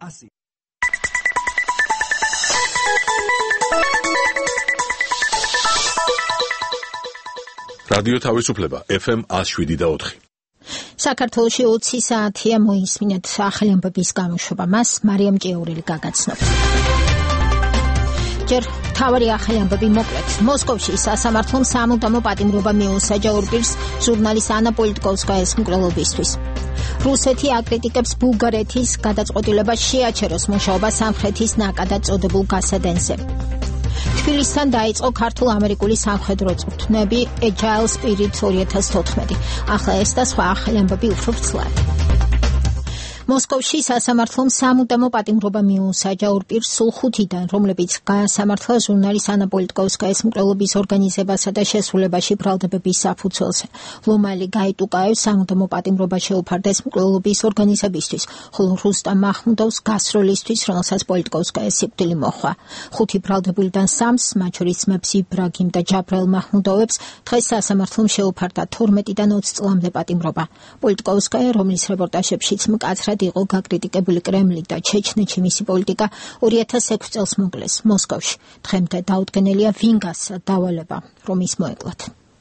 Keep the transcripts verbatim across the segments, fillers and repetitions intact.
ასი. რადიო თავისუფლება ეფ ემ one oh seven და four. საქართველოში ოცი საათია მოისმინეთ ახალი ამბების გამოშვება. მას მარიამ ჭიაურელი გაგაცნობს. ჯერ თავარი ახალი ამბები მოკლედ. მოსკოვში სასამართლომ სამუდამო პატიმრობა მიუსაჯა ორ პირს ჟურნალის ანა პოლიტკოვსკაიას მკვლელობისთვის. რუსეთი აკრიტიკებს ბულგარეთის გადაწყვეტილებას შეაჩეროს მუშაობა სამხრეთის ნაკადად წოდებულ გასადენზე. თბილისთან დაიწყო ქართულ-ამერიკული სამხედრო წვრთნები Agile Spirit two thousand fourteen. ახლა ეს და სხვა ახალი ამბები უფრო ვრცლად. მოსკოვში სასამართლომ სამუდამო პატიმრობა მიუსაჯა ორ პირს სულ ხუთიდან, რომლებიც გაასამართლა ჟურნალის ანა პოლიტკოვსკაიას მკვლელობის ორგანიზებასა და შესრულებაში ბრალდებების საფუძველზე. ლომალი გაიტუკაევს სამუდამო პატიმრობა შეუფარდეს მკვლელობის ორგანიზებისთვის, ხოლო რუსტამ მაჰმუდოვს გასროლისთვის, რომელსაც პოლიტკოვსკაია სიკვდილი მოჰყვა. ხუთი ბრალდებულიდან სამს, მათ შორის ძმებს იბრაგიმ და ჯაბრაილ მაჰმუდოვებს, დღეს სასამართლომ შეუფარდა თორმეტიდან ოცი წლამდე პატიმრობა. პოლიტკოვსკაია, რომლის რეპორტაჟებშიც მკაცრად იყო გაკრიტიკებული კრემლი და ჩეჩნეთში მისი პოლიტიკა two thousand six წელს მოკლეს მოსკოვში. დღემდე დაუდგენელია ვინგასა დავალება, რომ ის მოეკლათ.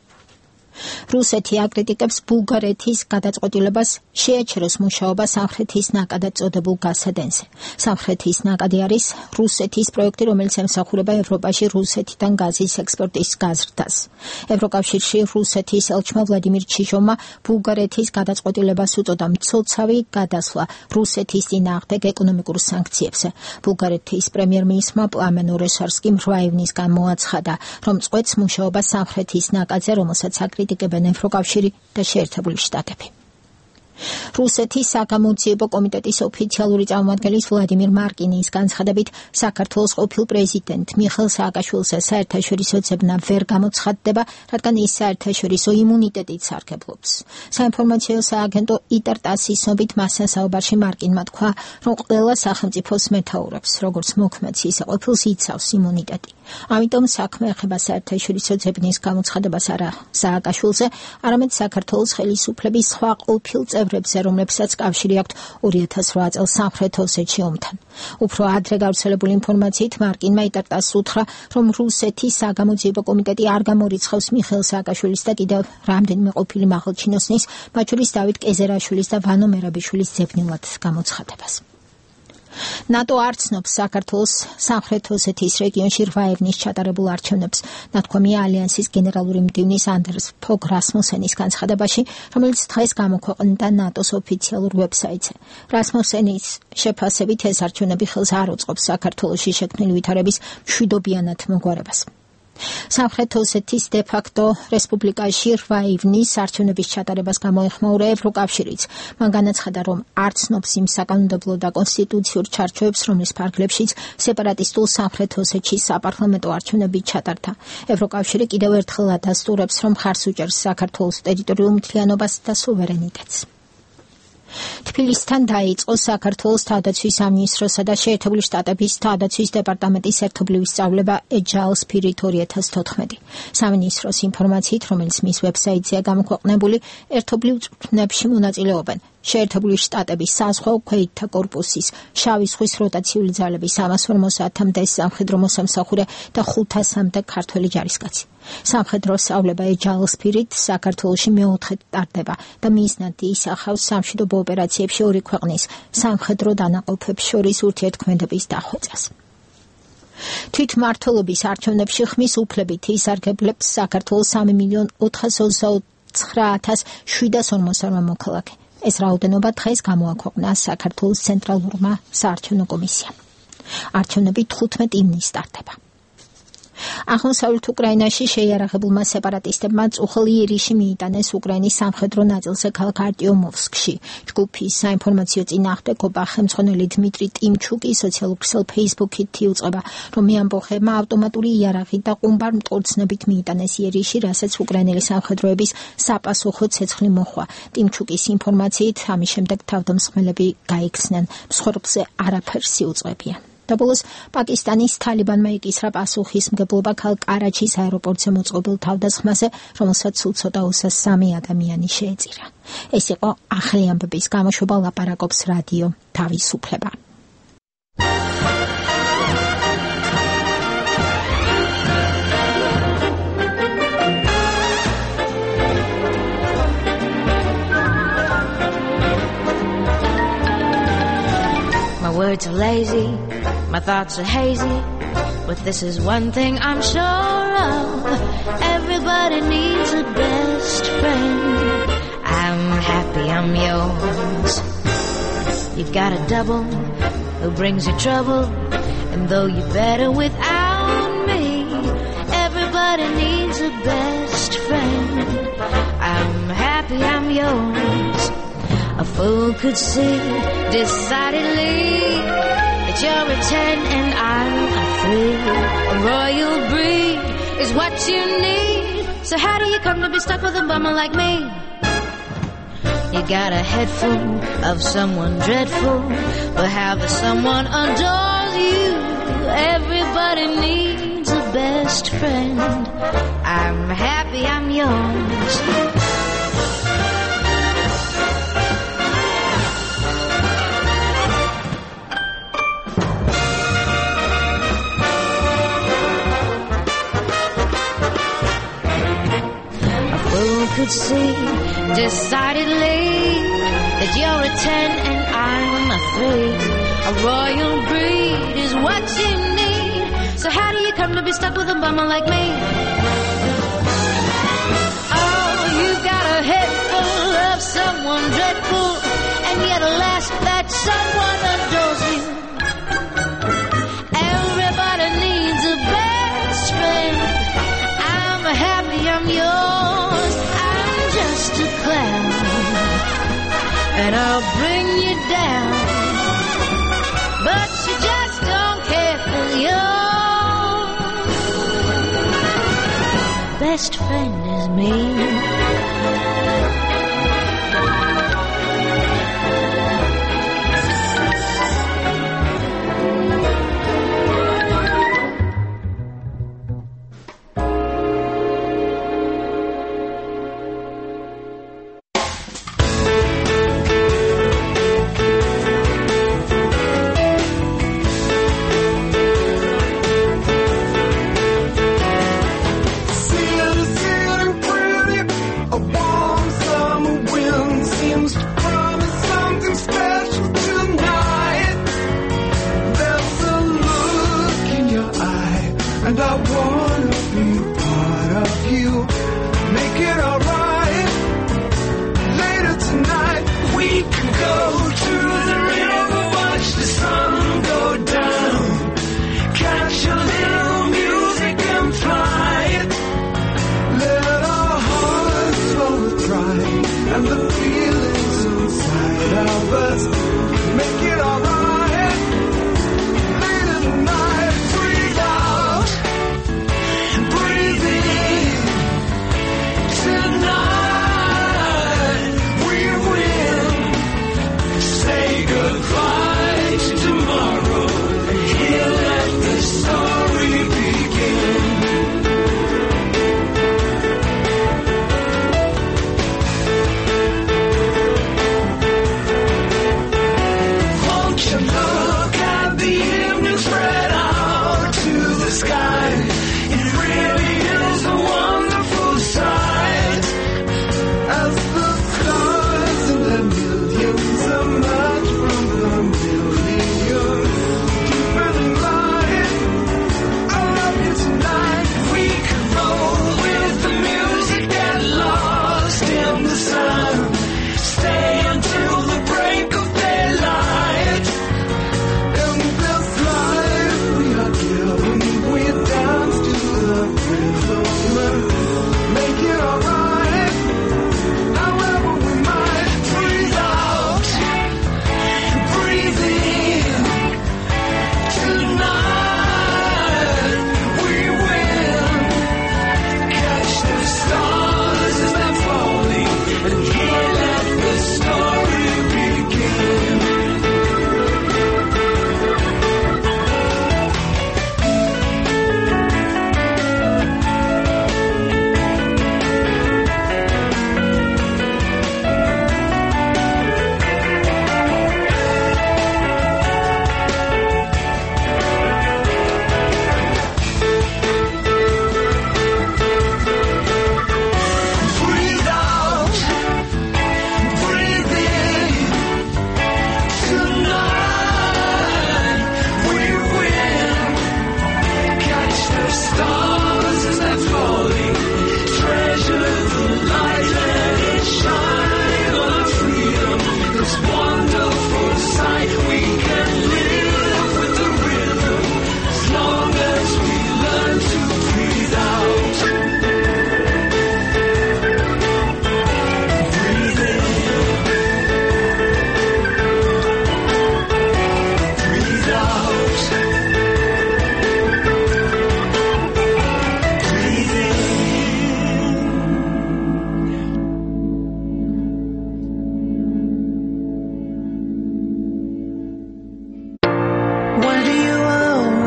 რუსეთი აკრიტიკებს ბულგარეთის გადაწყვეტილებას შეაჩეროს მუშაობა სამხრეთის ნაკადად წოდებულ გასადენზე. სამხრეთის ნაკადი არის რუსეთის პროექტი, რომელიც ემსახურება ევროპაში რუსეთიდან გაზის ექსპორტის გაზრდას. ევროკავშირში რუსეთის ელჩმა ვლადიმირ ჩიჟოვმა ბულგარეთის გადაწყვეტილებას უწოდა მცოცავი გადასვლა რუსეთის წინააღმდეგ ეკონომიკურ სანქციებზე. ბულგარეთის პრემიერ-მინისტრმა პლამენ ორეშარსკიმ რვა ივნისგან მოაცხადა, რომ წყვეტს მუშაობა სამხრეთის ნაკადზე, რომელსაც აკრიტიკებენ ევროკავშირი და შეერთებული შტატები. რუსეთის საგამოძიებო კომიტეტის ოფიციალური წარმომადგენლის ვლადიმირ მარკინის განცხადებით, საქართველოს ყოფილ პრეზიდენტ მიხეილ სააკაშვილზე საერთაშორისო ძებნა ვერ გამოცხადდება, რადგან ის საერთაშორისო იმუნიტეტით სარგებლობს. საინფორმაციო სააგენტო იტარ-ტასის ცნობით მასთან საუბარში მარკინმა თქვა, რომ ყველა სახელმწიფოს მეთაურებს, როგორც მოქმედს ისე ყოფილს იცავს იმუნიტეტი. ამიტომ საქმე ეხება საერთაშორისო ძებნის გამოცხადებას არა სააკაშვილზე, არამედ საქართველოს ხელისუფლების სხვა ყოფილ წევრებზე, რომლებსაც კავშირი აქვთ two thousand eight წელს სამხრეთ ოსეთში ომთან. უფრო ადრე გავრცელებული ინფორმაციით მარკინმა იტარ-ტასს უთხრა, რომ რუსეთის საგამოძიებო კომიტეტი არ გამორიცხავს მიხეილ სააკაშვილის და კიდევ რამდენიმე ყოფილი მაღალჩინოსნის, მათ შორის დავით კეზერაშვილის და ვანო მერაბიშვილის ძებნილად გამოცხადებას. ნატო არ ცნობს საქართველოს სამხრეთ ოსეთის რეგიონში რვა ივნის ჩატარებულ არჩევნებს, ნათქვამია ალიანსის გენერალური მდივნის ანდერს ფოგ რასმუსენის განცხადებაში, რომელიც დღეს გამოქვეყნდა ნატოს ოფიციალურ ვებსაიტზე. რასმუსენის შეფასებით ეს არჩევნები ხელს არ უწყობს საქართველოში შექმნილი ვითარების მშვიდობიანად მოგვარებას. სამხრეთ ოსეთის დე-ფაქტო რესპუბლიკაში რვა ივნის არჩევნების ჩატარებას გამოეხმაურა ევროკავშირიც. მან განაცხადა, რომ არ ცნობს იმ საკანონმდებლო და კონსტიტუციურ ჩარჩოებს, რომლის ფარგლებშიც სეპარატისტულ სამხრეთ ოსეთში საპარლამენტო არჩევნები ჩატარდა. ევროკავშირი კიდევ ერთხელ ადასტურებს, რომ მხარს უჭერს საქართველოს ტერიტორიულ მთლიანობას და სუვერენიტეტს. თბილისთან დაიწყო საქართველოს თავდაცვის სამინისტროსა და შეერთებული შტატების თავდაცვის დეპარტამენტის ერთობლივი სწავლება Agile Spirit two thousand fourteen. სამინისტროს ინფორმაციით, რომელიც მის ვებსაიტზეა გამოქვეყნებული, ერთობლივ წვრთნებში მონაწილეობენ შეერთებული შტატების საზღვაო ქვეითთა კორპუსის, შავი ზღვის როტაციული ძალების სამას ორმოცდაათამდე სამხედრო მოსამსახურე და ხუთასამდე ქართველი ჯარისკაცი. სამხედრო სწავლება Agile Spirit საქართველოში მეოთხედ ტარდება და მიზნად ისახავს სამშვიდობო ოპერაციებში ორი ქვეყნის სამხედრო დანაყოფებს შორის ურთიერთქმედების დახვეწას. თვითმმართველობის არჩევნებში ხმის უფლებით ისარგებლებს საქართველოს სამი მილიონი ოთხსот ოცდაოთხ ათას შვიდსათ ორმოცდაორმა მოქალაქე. ეს რაოდენობა დღეს გამოაქვეყნა საქართველოს ცენტრალურმა საარჩევნო კომისიამ. არჩევნები თხუთმეტი ივნისს ტარდება. აღმოსავლეთ უკრაინაში შეიარაღებულმა სეპარატისტებმა წუხლი ირიში მიიტანეს უკრაინის სამხედრო ნაწილზე ქალაქ არტიომოვსკში. ჯგუფის საინფორმაციო წინააღმდეგობა ხელმძღვანელი დმიტრი ტიმჩუკი სოციალურ ქსელ ფეისბუქით იუწყება, რომ ამბოხებმა ავტომატური იარაღით და ყუმბარ მტკორცნებით მიიტანეს ირიში, რასაც უკრაინელი სამხედროების საპასუხო ცეცხლი მოჰყვა. ტიმჩუკის ინფორმაციით, ამის შემდეგ თავდამსხმელები გაიქცნენ, მსხვერპლზე არაფერს იუწყებიან. და ბოლოს პაკისტანის თალიბანმა იკისრა პასუხისმგებლობა ქალაქ კარაჩის აეროპორტზე მოწყობილ თავდასხმაზე, რომელსაც სულ ცოტა ოცდაოთხ ადამიანი შეეწირა. ეს იყო ახალი ამბების გამოშვება, ლაპარაკობს რადიო თავისუფლება. words are lazy, my thoughts are hazy, but this is one thing I'm sure of. Everybody needs a best friend. I'm happy I'm yours. You got a double who brings you trouble, and though you're better without me, everybody needs a best friend. I'm happy I'm yours. A fool could see decidedly that you're a ten and I'm a three. A royal breed is what you need. So how do you come to be stuck with a bummer like me? You got a head full of someone dreadful, but how the someone adores you. Everybody needs a best friend. I'm happy I'm yours. Could see decidedly that you're a ten and I'm a three. A royal breed is what you need. So how do you come to be stuck with a bummer like me? Oh, you got a head full of someone dreadful, and yet alas, that someone adores you. Everybody needs a best friend. I'm happy I'm yours. Just a clown, and I'll bring you down, but you just don't care for your best friend is me.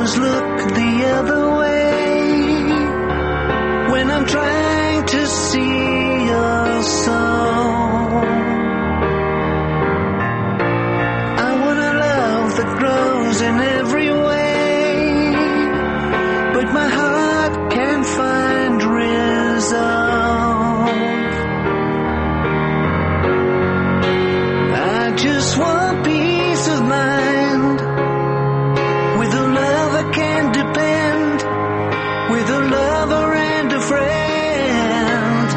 always look the other way when I'm trying to see your soul. I want a love that grows in every way, but my heart can't find resolve. I just want peace of mind, with a love I can depend, with a lover and a friend.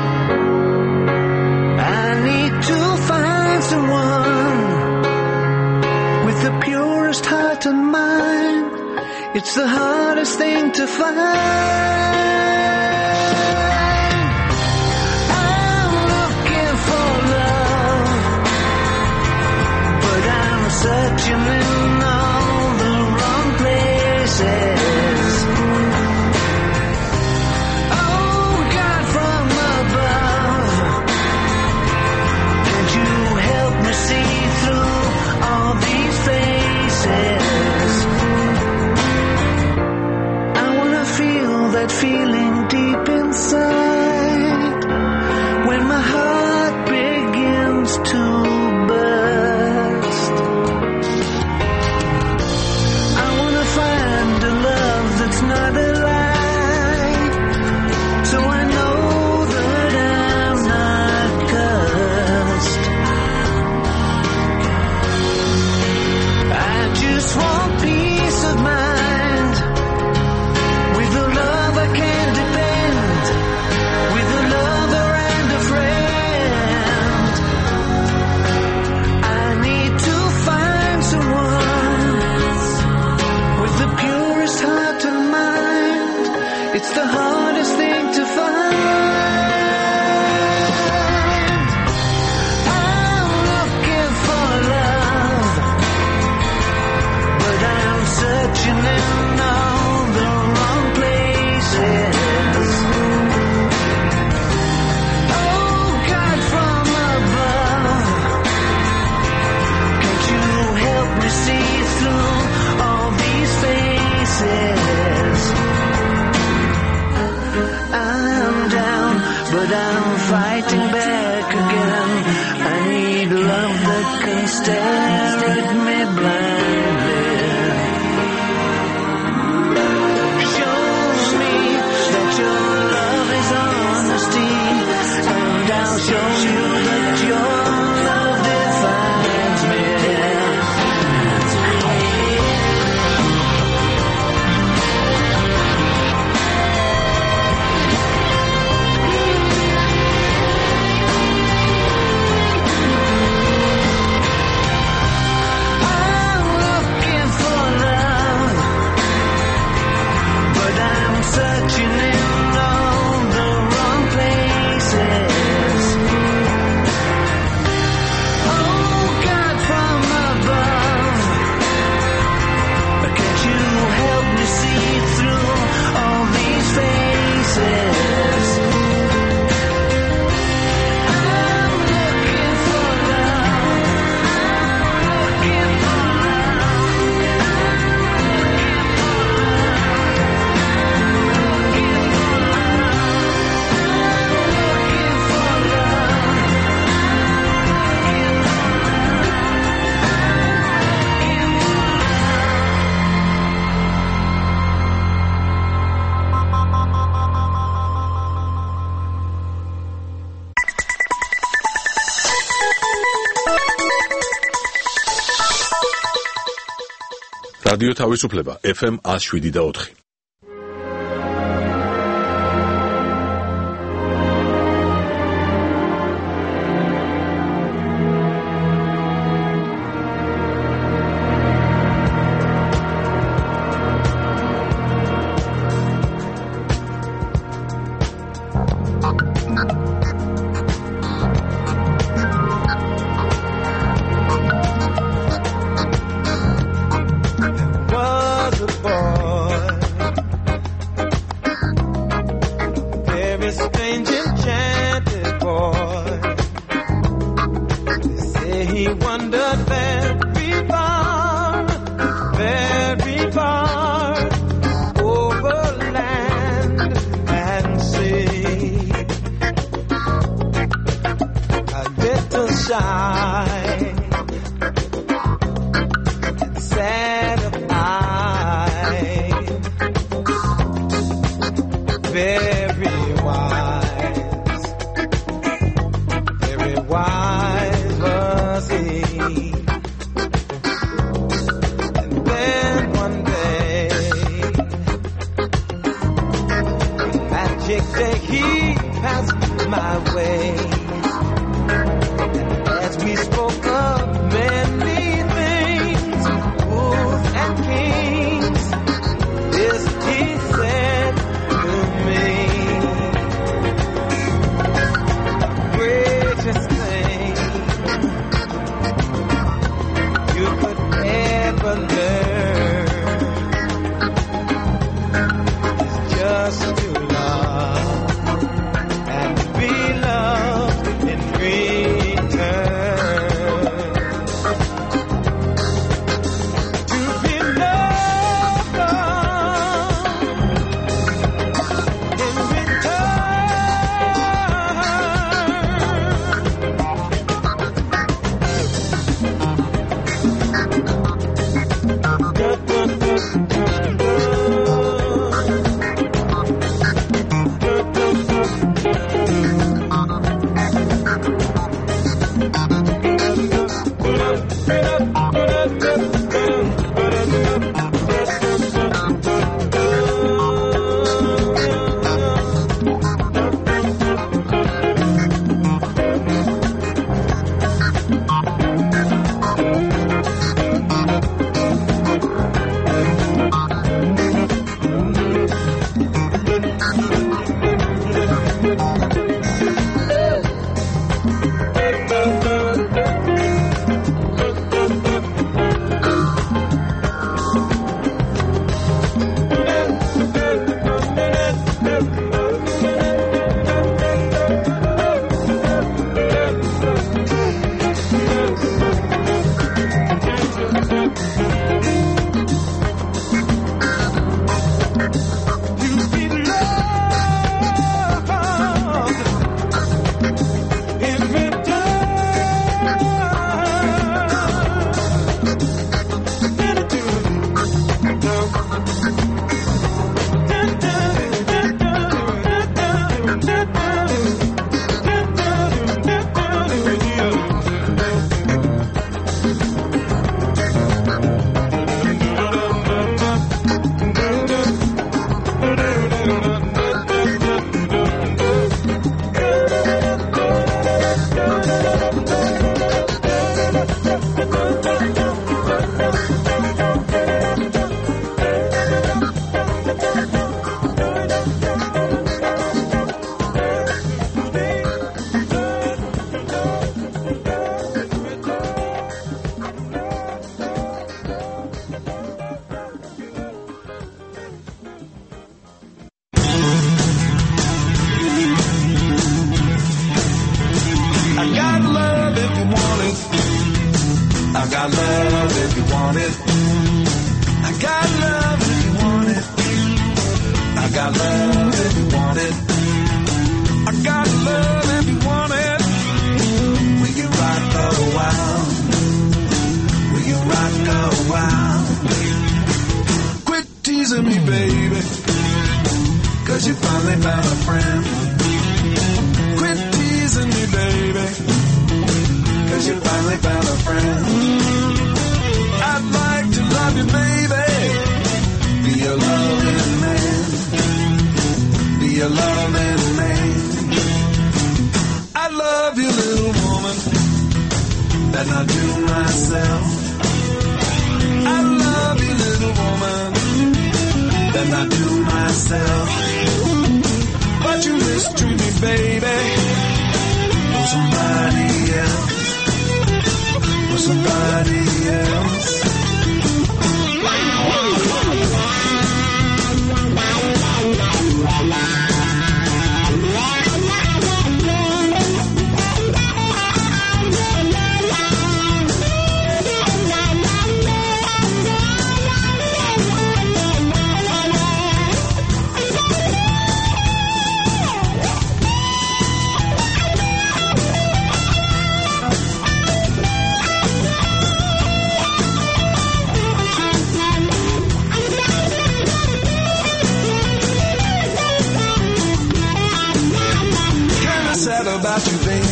I need to find someone with the purest heart and mind. It's the hardest thing to find. I'm looking for love, but I'm searching in all the wrong places. Oh, God from above, can't you help me see through all these faces? I wanna feel that feeling deep inside when my heart begins to burst. I wanna find a love that's not a lie, so I know that I'm not cursed. I just want peace of mind, with a love I can depend, with a lover and a friend. I need to find someone with the purest heart and mind. It's the hardest thing to find. I'm looking for love, but I'm searching in all the wrong places. Oh, God from above, can't you help me see through all these faces? I'm down, but I'm fighting back again. I need love that can stare at me blindly, shows me that your love is honesty, and I'll show you that your love defines me. I'm looking for love, but I'm searching in all the wrong places. Oh, God from above, can't you help me see through all these faces? I'm looking for love, looking for რადიო თავისუფლება ეფ ემ one oh seven და four. was a boy very wise, very wise was he. And then one day, magic day, he passed my way. And as we spoke of many things, fools and kings, this he said to me, greatest thing you could ever learn is just to love and be loved in return. To be loved in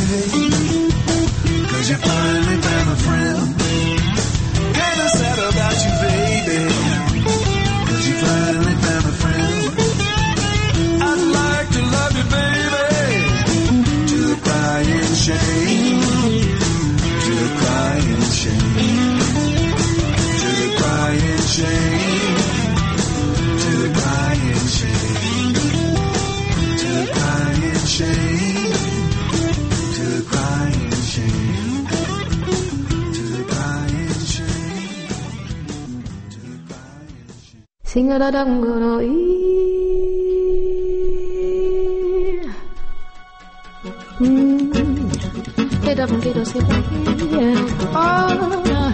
Cause you finally found a friend. Kinda sad about you, baby. Cause you finally found a friend. I'd like to love you, baby. To the crying shame. To the crying shame. To the crying shame. To the crying shame. To the crying shame. To the crying shame. To the crying shame. To the crying shame. 싱가라당거로이 음 대답기도 새벽에 아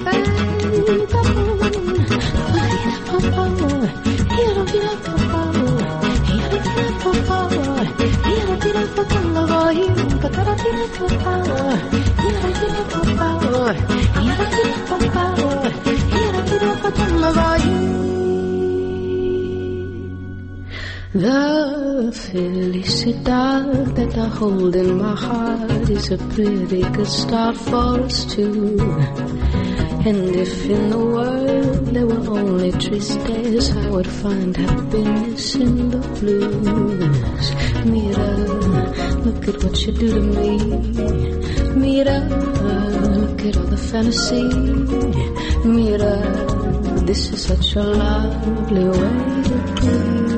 The felicidad that I hold in my heart is a pretty good start for us two. And if in the world there were only tristes, I would find happiness in the blues. Mira, look at what you do to me. Mira, look at all the fantasy. Mira, this is such a lovely way to be.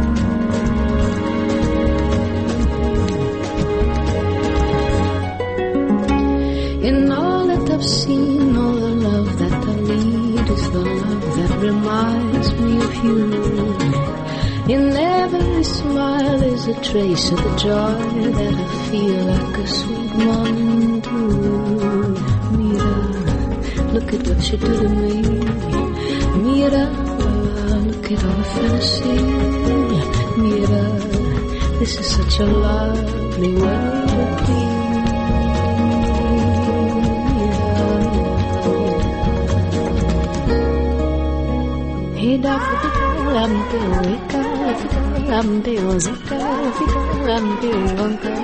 In all that I've seen, all the love that I need is the love that reminds me of you. In every smile is a trace of the joy that I feel like a sweet morning dew. Mira, look at what you do to me. Mira, look at all the fantasy. Mira, this is such a lovely way to be. I'm doing it, I'm doing it, I'm doing it.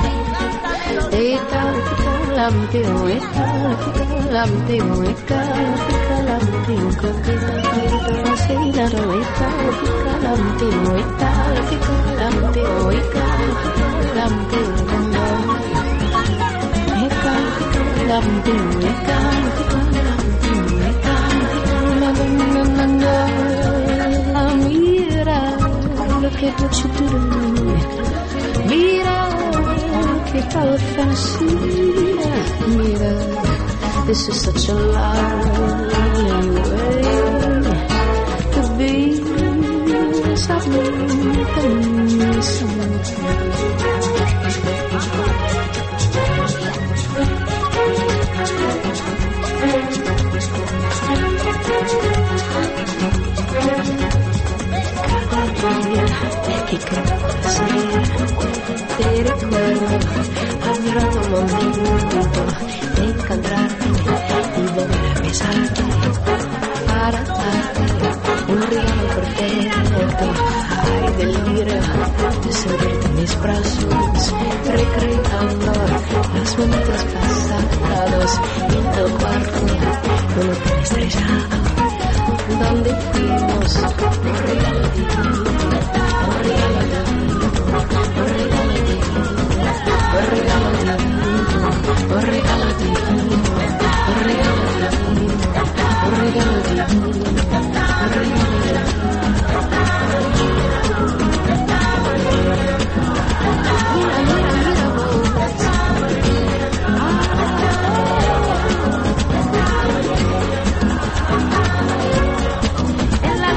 I'm doing it, I'm doing it, I'm doing it. I say that I'm doing it, I'm doing it, I'm doing it, I'm doing it, I'm doing it. Mira, look at what you do to me. Mira, look at all the fantasy. Mira, this is such a lovely way to be. Something, something. Que te recuerdo, habrá un momento de encontrarte y volver a besarte para darte un regalo perfecto. Ay, delirio de sentirte en mis brazos, recreando los momentos pasados en el cuarto con un hotel estrellado donde fuimos un regalo divino. Un regalo divino, un regalo divino, un regalo divino, un regalo divino, un regalo divino, un regalo divino, un regalo Mira, mira, mira vos. En la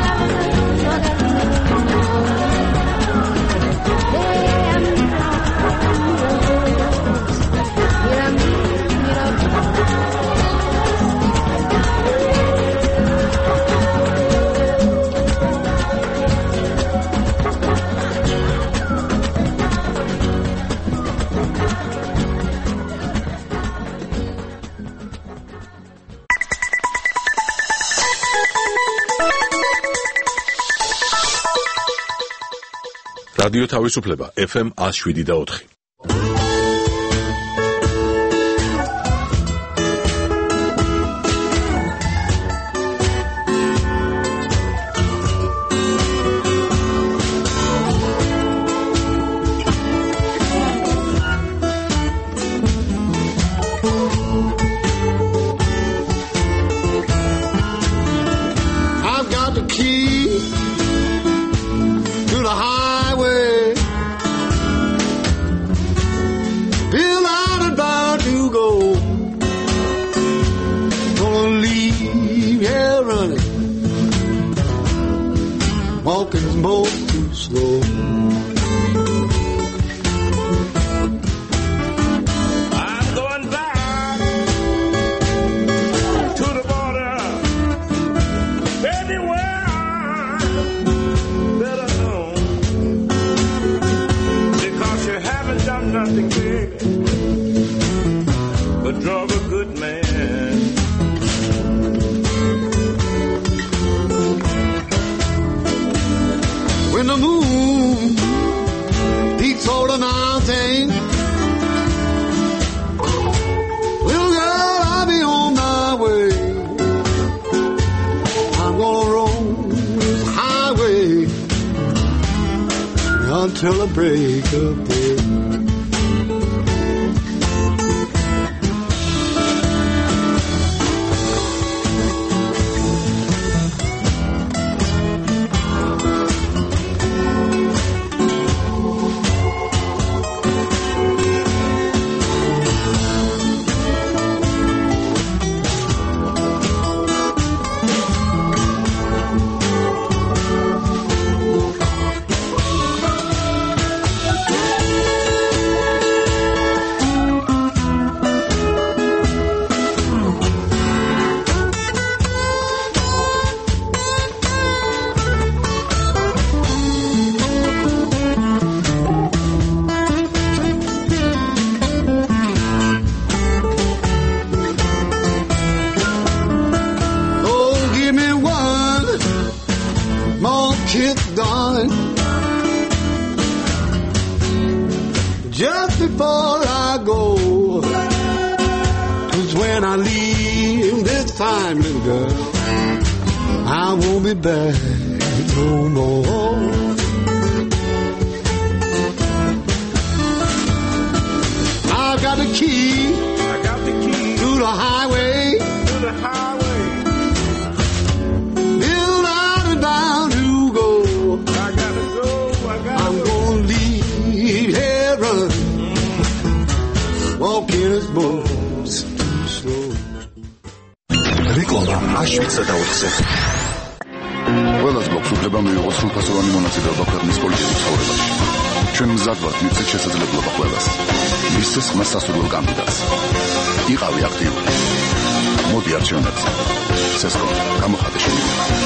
რადიო თავისუფლება ეფ ემ one oh seven და four. talking's most too slow. I'm going back to the border, anywhere that I know, because you haven't done nothing big but drug a good man. When the moon peaks over the mountain, little girl, I'll be on my way. I'm gonna roll this highway until the break of day. Just before I go, 'cause when I leave this fine little girl, I won't be back no more. I've got the key, I got the key to the highway, to the highway. Bill down and down to go. I gotta go, I gotta I'm go. gonna leave heaven, walking his bones too slow. რეკლამა აშვიცა და ოთხზე. ყველას გვაქვს უფლება მიიღოს სრულფასოვანი მონაწილეობა ქვეყნის პოლიტიკურ ცხოვრებაში. ჩვენ მზად ვართ მივცეთ შესაძლებლობა ყველას. მისცეს ხმას სასურველ კანდიდატს. იყავი აქტიური. მოდი არჩევნებზე. სესკო, გამოხატე შენი.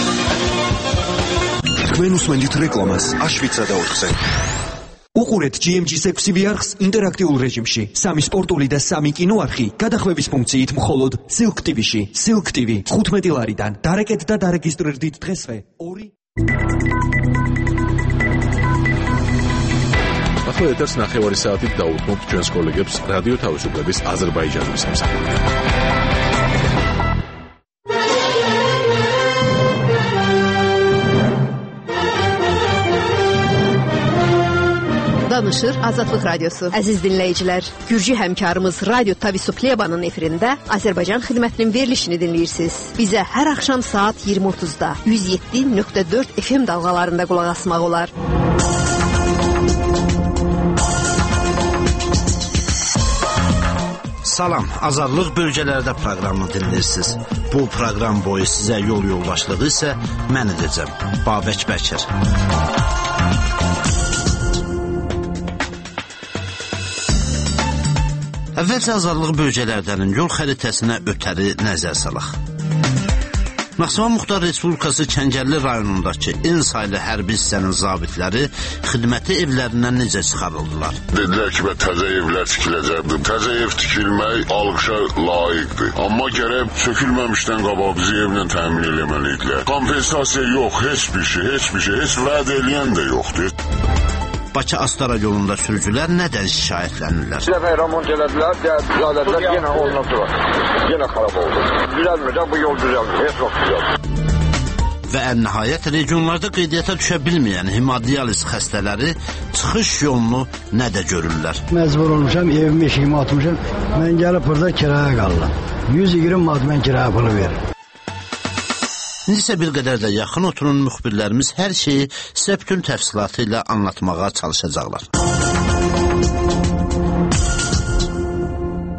თქვენ უსმენთ რეკლამას აშვიცა და ოთხზე. უყურეთ ჯი ემ ჯის ექვსი ვიარხს ინტერაქტიულ რეჟიმში. სამი სპორტული და სამი კინოარხი გადახვევის ფუნქციით მხოლოდ Silk ტივიში. Silk ტი ვი თხუთმეტი ლარიდან. დარეკეთ და დარეგისტრირდით დღესვე. ორი ახლა ეთერს ნახევარი საათით დაუთმობთ ჩვენს კოლეგებს რადიო თავისუფლების აზერბაიჯანის სამსახურიდან. Danışır Azadlıq Radyosu. Əziz dinləyicilər, Gürcü həmkarımız Radio Tavisuplebanın efirində Azərbaycan xidmətinin verilişini dinləyirsiniz. Bizə hər axşam saat iyirmi otuzda yüz yeddi nöqtə dörd F M dalğalarında qulaq asmaq olar. Salam, Azadlıq bölgələrdə proqramını dinləyirsiniz. Bu proqram boyu sizə yol yoldaşlığı isə mən edəcəm, Babək Bəkir. Əvvəlcə azadlıq bölgələrdən yol xəritəsinə ötəri nəzər salaq. Naxçıvan Muxtar Respublikası Kəngərli rayonundakı en saylı hərbi hissənin zabitləri xidməti evlərindən necə çıxarıldılar? Dedilər ki, təzə evlər tikiləcəkdir. Təzə ev tikilmək alqışa layiqdir. Amma gərək sökülməmişdən qabaq bizi evlə təmin eləməliydilər. Kompensasiya yox, heç bir şey, heç bir şey, heç vəd eləyən də yoxdur. Bakı-Astara yolunda sürücülər nədən şikayətlənirlər? Bir dəfə remont elədilər, düzəldilər, yenə ondan sonra yenə xarab oldu. Düzəlmir, bu yol düzəlmir, heç vaxt düzəlmir. Və ən nəhayət regionlarda qeydiyyata düşə bilməyən hemodializ xəstələri çıxış yolunu nədə görürlər? Məcbur olmuşam, evimi eşiyimi atmışam, mən gəlib burada kiraya qalıram. yüz iyirmi manat mən kiraya pulu verir. İndisə bir qədər də yaxın oturun müxbirlərimiz hər şeyi sizə bütün təfsilatı ilə anlatmağa çalışacaqlar.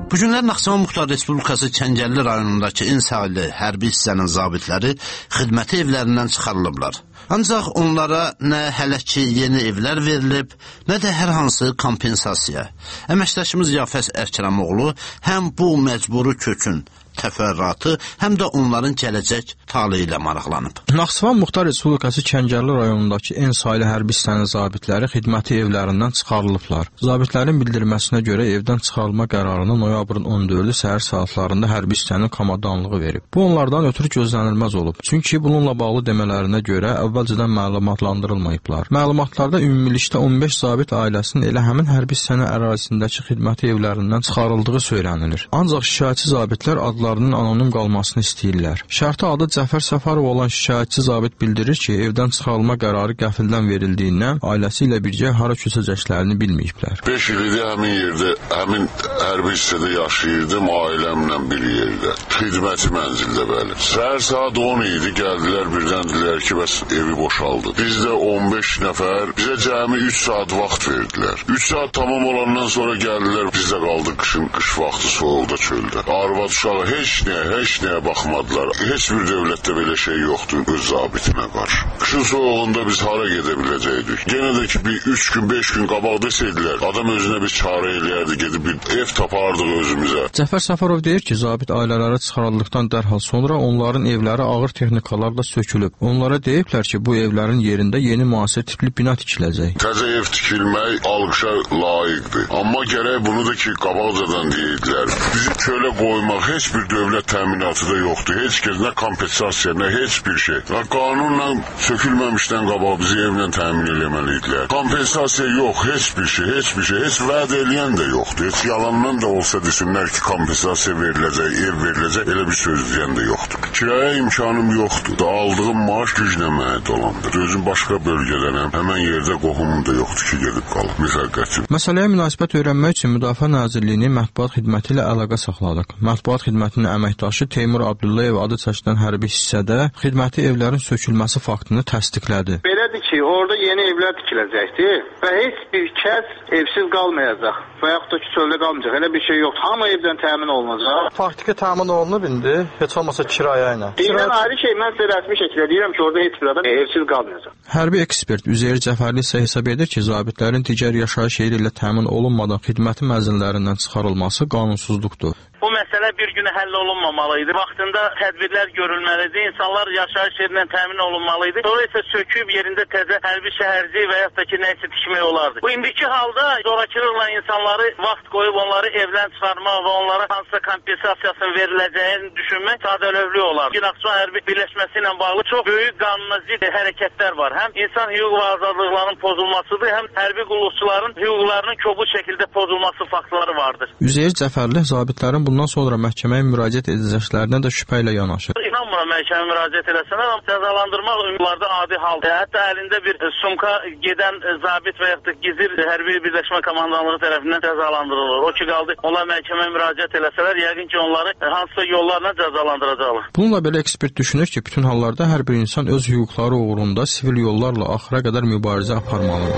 Bu günlər Naxçıvan Muxtar Respublikası Kəngərli rayonundakı İnsaylı hərbi hissənin zabitləri xidməti evlərindən çıxarılıblar. Ancaq onlara nə hələ ki yeni evlər verilib, nə də hər hansı kompensasiya. Əməkdaşımız Yafəs Ərkəramoğlu həm bu məcburi kökün təfərrüatı, həm də onların gələcək taleyi ilə maraqlanıb. Naxçıvan Muxtar Respublikası Kəngərli rayonundakı İnsaylı hərbi hissənin zabitləri xidməti evlərindən çıxarılıblar. Zabitlərin bildirməsinə görə evdən çıxarılma qərarını noyabrın on dördü səhər saatlarında hərbi hissənin komandanlığı verib. Bu onlardan ötürü gözlənilməz olub. Çünki bununla bağlı demələrinə görə əvvəlcədən məlumatlandırılmayıblar. Məlumatlarda ümumilikdə on beş zabit ailəsinin elə həmin hərbi hissənin ərazisindəki xidməti evlərindən çıxarıldığı söylənilir. Ancaq şikayətçi zabitlər adlarının anonim qalmasını istəyirlər. Şərti adı Cəfər Səfərov olan şikayətçi zabit bildirir ki, evdən çıxarılma qərarı qəfildən verildiyindən ailəsi ilə birgə hara köçəcəklərini bilməyiblər. beş il idi həmin yerdə, həmin hərbi hissədə yaşayırdım, ailəmlə bir yerdə. Xidməti mənzildə bəli. Səhər saat on idi, gəldilər birdən dedilər ki, bəs evi boşaldı. Bizdə on beş nəfər, bizə cəmi üç saat vaxt verdilər. üç saat tamam olandan sonra gəldilər, bizdə qaldı qışın, qış vaxtı soğuqda çöldə. Arvad uşağı heç nəyə, heç nəyə baxmadılar. Heç bir dövlətdə belə şey yoxdur öz zabitinə qarşı. Qışın soğuğunda biz hara gedə biləcəkdik? Yenə də ki, bir üç gün, beş gün qabaq desəydilər, adam özünə bir çarə eləyərdi, gedib bir ev tapardıq özümüzə. Cəfər Səfərov deyir ki, zabit ailələrə çıxarıldıqdan dərhal sonra onların evləri ağır texnikalarla sökülüb. Onlara deyiblər ki, bu evlərin yerində yeni müasir tipli bina tikiləcək. Təzə ev tikilmək alqışa layiqdir. Amma gərək bunu da ki, qabaqcadan deyirdilər. Bizi kölə qoymaq heç bir dövlət təminatı da yoxdur. Heç kəs nə kompensasiya, nə heç bir şey. Və qanunla sökülməmişdən qabaq bizi evlə təmin eləməliydilər. Kompensasiya yox, heç bir şey, heç bir şey, heç vəd eləyən də yoxdur. Heç yalandan da olsa desinlər ki, kompensasiya veriləcək, ev veriləcək, elə bir söz deyən də yoxdur. Kiraya imkanım yoxdur. Da aldığım maaş güclə mənə dolandır. Özüm başqa bölgədənəm, həmən yerdə qohumum da yoxdur ki, gedib qalıb. Müzəqqətim. Məsələyə münasibət öyrənmək üçün Müdafiə Nazirliyinin mətbuat xidməti ilə əlaqə saxladıq. Mətbuat xidmətinin əməkdaşı Teymur Abdullayev adı çəkilən hərbi hissədə xidməti evlərin sökülməsi faktını təsdiqlədi. Belədir ki, orada yeni evlər tikiləcəkdir və heç bir kəs evsiz qalmayacaq və yaxud da ki, çöldə qalmayacaq. Elə bir şey yoxdur. Hamı evdən təmin olunacaq. Faktiki təmin olunub indi, heç olmasa kirayə ilə. Deyirəm ayrı şey, mən sizə rəsmi şəkildə deyirəm ki, orada heç bir adam evsiz qalmayacaq. Hərbi ekspert Üzeyir Cəfərli isə hesab edir ki, zabitlərin digər yaşayış yeri ilə təmin olunmadan xidməti mənzillərindən çıxarılması qanunsuzluqdur. Bu məsələ bir günə həll olunmamalıydı. Vaxtında tədbirlər görülməlidir. İnsanlar yaşayış yerindən təmin olunmalıydı. Sonra isə söküb yerində təzə hərbi şəhərci və yaxud da ki, nəsə tikmək olardı. Bu indiki halda zorakılıqla insanları vaxt qoyub onları evdən çıxarmaq və onlara hansısa kompensasiyasının veriləcəyini düşünmək sadəlövlü olar. Naxçıvan hərbi birləşməsi ilə bağlı çox böyük qanuna zidd hərəkətlər var. Həm insan hüquq və azadlıqlarının pozulmasıdır, həm hərbi qulluqçuların hüquqlarının kobud şəkildə pozulması faktları vardır. Üzeyir Cəfərli zabitlərin bundan sonra məhkəməyə müraciət edəcəklərinə də şübhə ilə yanaşır. İnanmıram məhkəməyə müraciət eləsənlər, amma cəzalandırmaq ümumlarda adi haldır. Hətta əlində bir sumka gedən zabit və yaxud da gizir hərbi birləşmə komandanlığı tərəfindən cəzalandırılır. O ki qaldı, onlar məhkəməyə müraciət eləsələr, yəqin ki, onları hansısa yollarla cəzalandıracaqlar. Bununla belə ekspert düşünür ki, bütün hallarda hər bir insan öz hüquqları uğrunda sivil yollarla axıra qədər mübarizə aparmalıdır.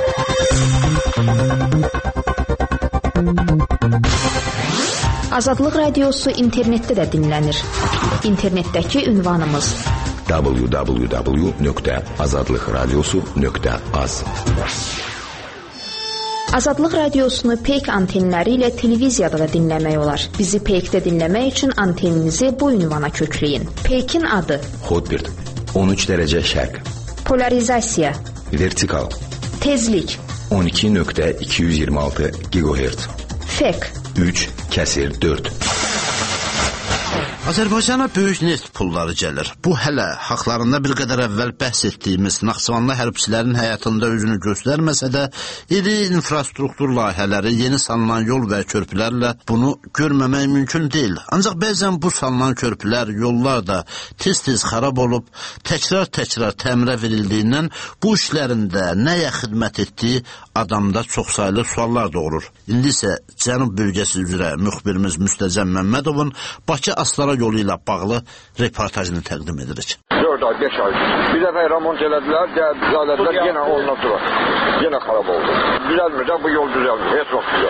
Azadlıq Radiosu internetdə də dinlənir. İnternetdəki ünvanımız w w w nöqtə azadlıq radiosu nöqtə az. Azadlıq Radiosunu Peyk antenləri ilə televiziyada da dinləmək olar. Bizi Peykdə dinləmək üçün anteninizi bu ünvana kökləyin. Peykin adı Hotbird on üç dərəcə şərq. Polarizasiya Vertikal Tezlik on iki nöqtə iki yüz iyirmi altı gigahertz. Fek üç kəsir dörd. Azərbaycana böyük neft pulları gəlir. Bu hələ haqlarında bir qədər əvvəl bəhs etdiyimiz Naxçıvanlı hərbçilərin həyatında özünü göstərməsə də, iri infrastruktur layihələri, yeni salınan yol və körpülərlə bunu görməmək mümkün deyil. Ancaq bəzən bu salınan körpülər, yollar da tez-tez xarab olub, təkrar-təkrar təmirə verildiyindən bu işlərində nəyə xidmət etdiyi adamda çoxsaylı suallar doğurur. İndi isə Cənub bölgəsi üzrə müxbirimiz Müstəzəm Məmmədovun Bakı Astara yolu ilə bağlı reportajını təqdim edirik. dörd ay, beş ay. Bir dəfə remont elədilər, düzələdilər, yenə ondan sonra yenə xarab oldu. Düzəlmir də, bu yol düzəlmir, heç vaxt düzəlmir.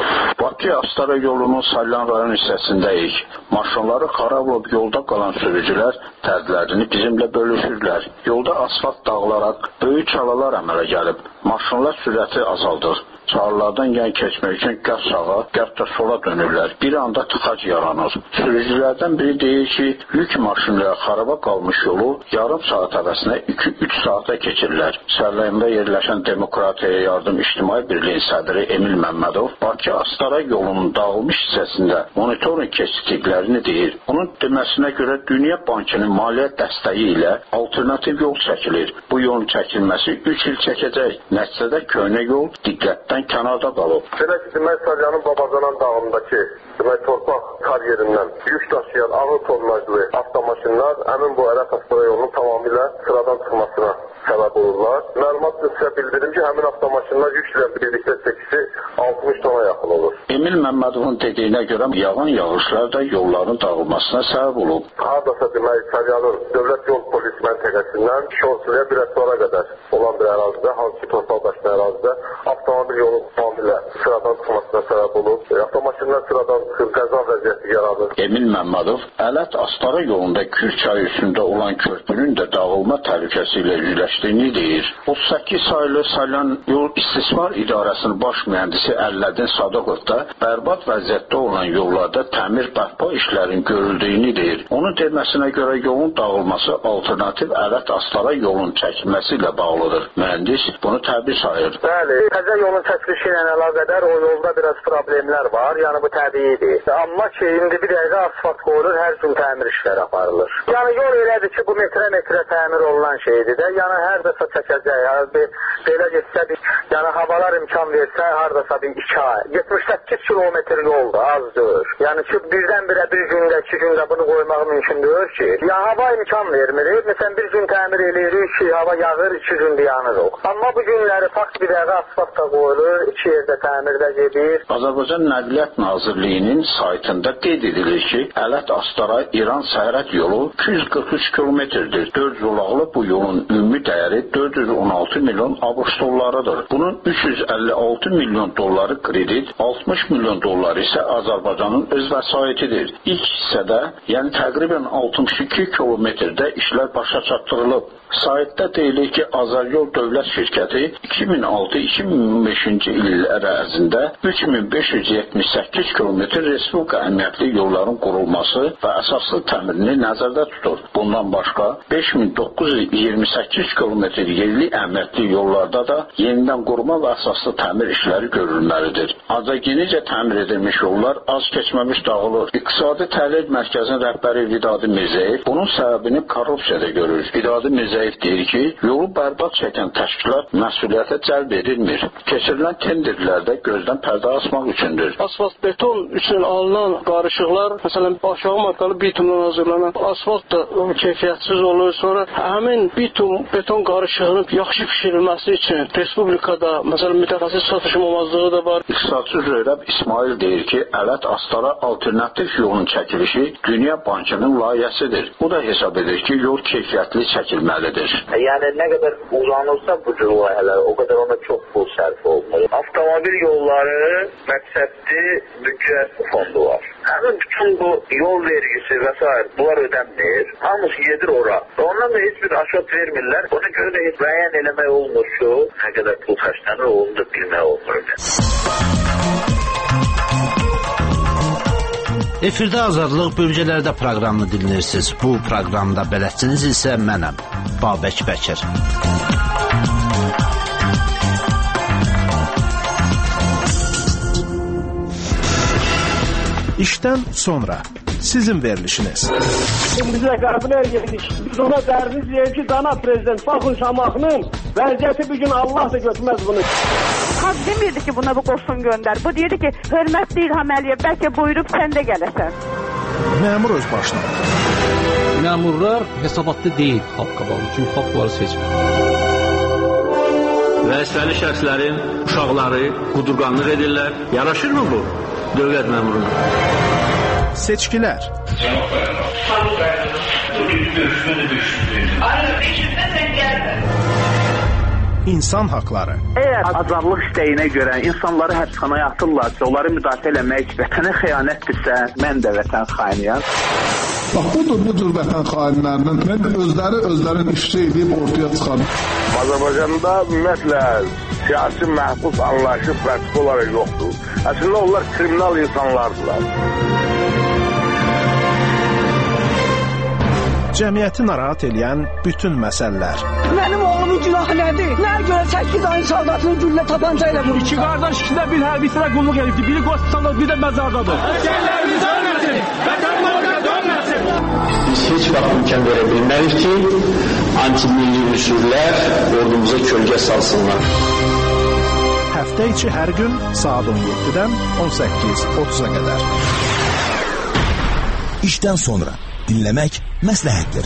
Bakı-Astara yolunun Salyan rayon hissəsindəyik. Maşınları xarab olub yolda qalan sürücülər dərdlərini bizimlə bölüşürlər. Yolda asfalt dağılaraq böyük çalalar əmələ gəlib. Maşınlar sürəti azaldır. Çağrılardan yan keçmək üçün gah sağa, gah da sola dönürlər. Bir anda tıxac yaranır. Sürücülərdən biri deyir ki, yük maşınları xaraba qalmış yolu yarım saat əvəzinə iki üç saata keçirlər. Sərləyində yerləşən Demokratiya Yardım İctimai Birliyin sədri Emil Məmmədov Bakı-Astara yolunun dağılmış hissəsində monitoring keçdiklərini deyir. Onun deməsinə görə Dünya Bankının maliyyə dəstəyi ilə alternativ yol çəkilir. Bu yolun çəkilməsi üç il çəkəcək. Nəticədə köhnə yol diqqətdən kənarda qalıb. Belə ki, demək Salyanın Babacanan dağındakı demək torpaq karyerindən yük daşıyan ağır tonajlı avtomaşınlar həmin bu Ərəb-Astara yolunun tamamilə sıradan çıxmasına səbəb olurlar. Məlumat sizə bildirim ki, həmin avtomaşınlar yüklə birlikdə çəkisi altmış tona yaxın olur. Emil Məmmədovun dediyinə görə yağan yağışlar da yolların dağılmasına səbəb olub. Hardasa demək Salyanın Dövlət Yol Polis məntəqəsindən Şorsuya bir əsvara qədər olan bir ərazidə, hansı torpaq daşlı ərazidə avtomobil yolun tamamilə sıradan çıxmasına səbəb olub. E, avtomaşınlar sıradan çıxır, qəza vəziyyəti yaradır. Emil Məmmədov Ələt-Astara yolunda Kür çayı üstündə olan körpünün də dağılma təhlükəsi ilə yüzləşdiyini deyir. otuz səkkiz saylı Salyan Yol İstismar İdarəsinin baş mühəndisi Əlləddin Sadıqov da bərbad vəziyyətdə olan yollarda təmir bərpa işlərinin görüldüyünü deyir. Onun deməsinə görə yolun dağılması alternativ Ələt-Astara yolun çəkilməsi ilə bağlıdır. Mühəndis bunu təbii sayır. Bəli, təzə yolun çəkilişi ilə əlaqədar o yolda biraz problemlər var, yəni bu təbiidir. Amma ki, indi bir dəqiqə asfalt qoyulur, hər gün təmir işləri aparılır. Yəni yol elədir ki, bu metrə-metrə təmir olunan şeydir də, yəni hər dəfə çəkəcək, yəni bir, belə getsə bir, yəni havalar imkan versə, hardasa bir iki ay. yetmiş səkkiz kilometr yolda azdır. Yəni ki, birdən-birə bir gündə, iki gündə bunu qoymaq mümkün deyil ki. Ya hava imkan vermir, məsələn bir gün təmir eləyirik ki, hava yağır, iki gün dayanırıq. Amma bu günləri fakt bir dəqiqə asfalt da qoyulur, iki yerdə təmirdə gedir. Azərbaycan Nəqliyyat Nazirliyinin saytında qeyd edilir ki, Ələt-Astara İran sərhəd yolu iki yüz qırx üç kilometrdir. dörd zolaqlı bu yolun ümumi dəyəri dörd yüz on altı milyon ABŞ dollarıdır. Bunun üç yüz əlli altı milyon dolları kredit, altmış milyon dolları isə Azərbaycanın öz vəsaitidir. İlk hissədə, yəni təqribən altmış iki kilometrdə işlər başa çatdırılıb. Saytda deyilir ki, Azaryol Dövlət Şirkəti iki min altı iki min beşinci illər ərzində üç min beş yüz yetmiş səkkiz kilometr Respublika əhəmiyyətli yolların qurulması və əsaslı təmirini nəzərdə tutur. Bundan başqa beş min doqquz yüz iyirmi səkkiz kilometr yerli əhəmiyyətli yollarda da yenidən qurma və əsaslı təmir işləri görülməlidir. Ancaq yenicə təmir edilmiş yollar az keçməmiş dağılır. İqtisadi Təhlil Mərkəzinin rəhbəri Vidadi Mirzəyev bunun səbəbini korrupsiyada görür. Vidadi Mirzəyev deyir ki, yolu bərbad çəkən təşkilat məsuliyyətə cəlb edilmir. Keçirilən tenderlərdə gözdən pərdə açmaq üçündür. Asfalt beton üçün alınan qarışıqlar, məsələn, aşağı markalı bitumdan hazırlanan asfalt da keyfiyyətsiz olur. Sonra həmin bitum beton qarışığının yaxşı pişirilməsi üçün respublikada, məsələn, mütəxəssis çatışmamazlığı da var. İqtisadçı Zöyrəb İsmail deyir ki, Ələt-Astara alternativ yolun çəkilişi Dünya Bankının layihəsidir. O da hesab edir ki, yol keyfiyyətli çəkilməlidir. Yəni nə qədər uzanırsa bu cür layihələr, o qədər ona çox pul sərf olunur. Avtomobil yolları məqsədli büdcə fondu var. Həmin bütün bu yol vergisi və s. bunlar ödənmir. Hamısı gedir ora. Ondan da heç bir aşot vermirlər. Ona görə də heç müəyyən eləmək olmur ki, nə qədər pul xərclənir, onu da bilmək olmur. Efirdə Azadlıq bölgələrdə proqramını dinləyirsiniz. Bu proqramda bələdçiniz isə mənəm, Babək Bəkir. İşdən sonra sizin verilişiniz. Bizə qəbilər yedik. Biz ona dəriniz deyək ki, dana prezident, baxın Şamaxının vəziyyəti bir gün Allah da götürməz bunu. Xalq demirdi ki, buna bu qoşun göndər. Bu deyirdi ki, hörmətli İlham Əliyev, bəlkə buyurub sən də gələsən. Məmur öz başına. Məmurlar hesabatlı deyil xalq qabağı, çünki xalq bunları seçmir. Vəzifəli şəxslərin uşaqları qudurqanlıq edirlər. Yaraşırmı bu dövlət məmuruna? Seçkilər. Cənab Bayram, Cənab Bayram, bu gün görüşməni düşündüm. Ayrı beşimdə sən gəlmə. İnsan haqları. Əgər azadlıq istəyinə görə insanları həbsxanaya atırlarsa, onları müdafiə eləmək vətənə xəyanətdirsə, mən də vətən xainiyəm. Bax, budur bu cür vətən xainlərinin mən özləri özlərini ifşa edib ortaya çıxan. Azərbaycanda ümumiyyətlə siyasi məhbus anlayışı pratik olaraq yoxdur. Əslində onlar kriminal insanlardılar. Cəmiyyəti narahat edən bütün məsələlər. Mənim oğlumun günahı nədir? Nəyə görə səkkiz ayın soldatını güllə tapanca ilə vurur? İki qardaş ikide bir hərbisinə qulluq edibdir. Biri qospitalda, biri də məzardadır. Əsgərlərimiz ölməsin, vətəndaşlar dönməsin. Biz heç vaxt imkan verə bilmərik ki, antimilli unsurlar ordumuza kölgə salsınlar. Həftə içi hər gün saat on yeddidən on səkkiz otuz'a qədər. İşdən sonra dinləmək məsləhətdir.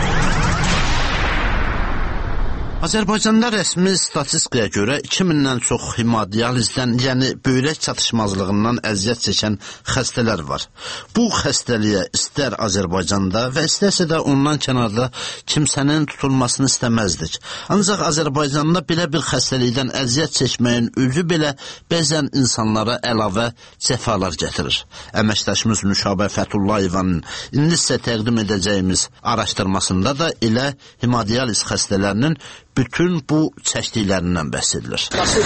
Azərbaycanda rəsmi statistikaya görə iki mindən çox hemodializdən, yəni böyrək çatışmazlığından əziyyət çəkən xəstələr var. Bu xəstəliyə istər Azərbaycanda və istərsə də ondan kənarda kimsənin tutulmasını istəməzdik. Ancaq Azərbaycanda belə bir xəstəlikdən əziyyət çəkməyin özü belə bəzən insanlara əlavə cəfalar gətirir. Əməkdaşımız Nüşabə Fəthullayevanın indi sizə təqdim edəcəyimiz araşdırmasında da elə hemodializ xəstələrinin bütün bu çəkdiklərindən bəhs edilir.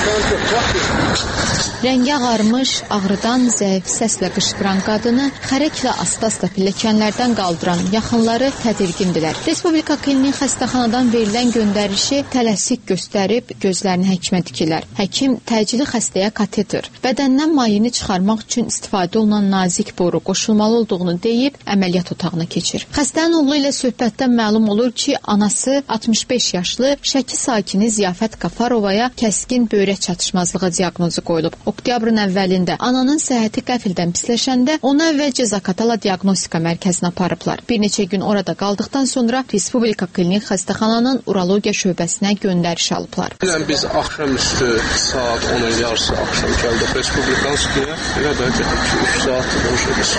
Rəngi ağarmış, ağrıdan zəif səslə qışqıran qadını xərəklə asta-asta pilləkənlərdən qaldıran yaxınları tədirgindilər. Respublika Klinik Xəstəxanadan verilən göndərişi tələsik göstərib gözlərini həkimə dikirlər. Həkim təcili xəstəyə kateter, bədəndən mayini çıxarmaq üçün istifadə olunan nazik boru qoşulmalı olduğunu deyib əməliyyat otağına keçir. Xəstənin oğlu ilə söhbətdən məlum olur ki, anası altmış beş yaşlı Şəki sakini Ziyafət Qafarovaya kəskin böyrək çatışmazlığı diaqnozu qoyulub. Oktyabrın əvvəlində ananın səhhəti qəfildən pisləşəndə onu əvvəlcə Zakatala diaqnostika mərkəzinə aparıblar. Bir neçə gün orada qaldıqdan sonra Respublika Klinik Xəstəxananın urologiya şöbəsinə göndəriş alıblar. Biz axşamüstü saat onun yarısı axşam gəldik Respublikanskiyə və də üç saat boşuyoruz.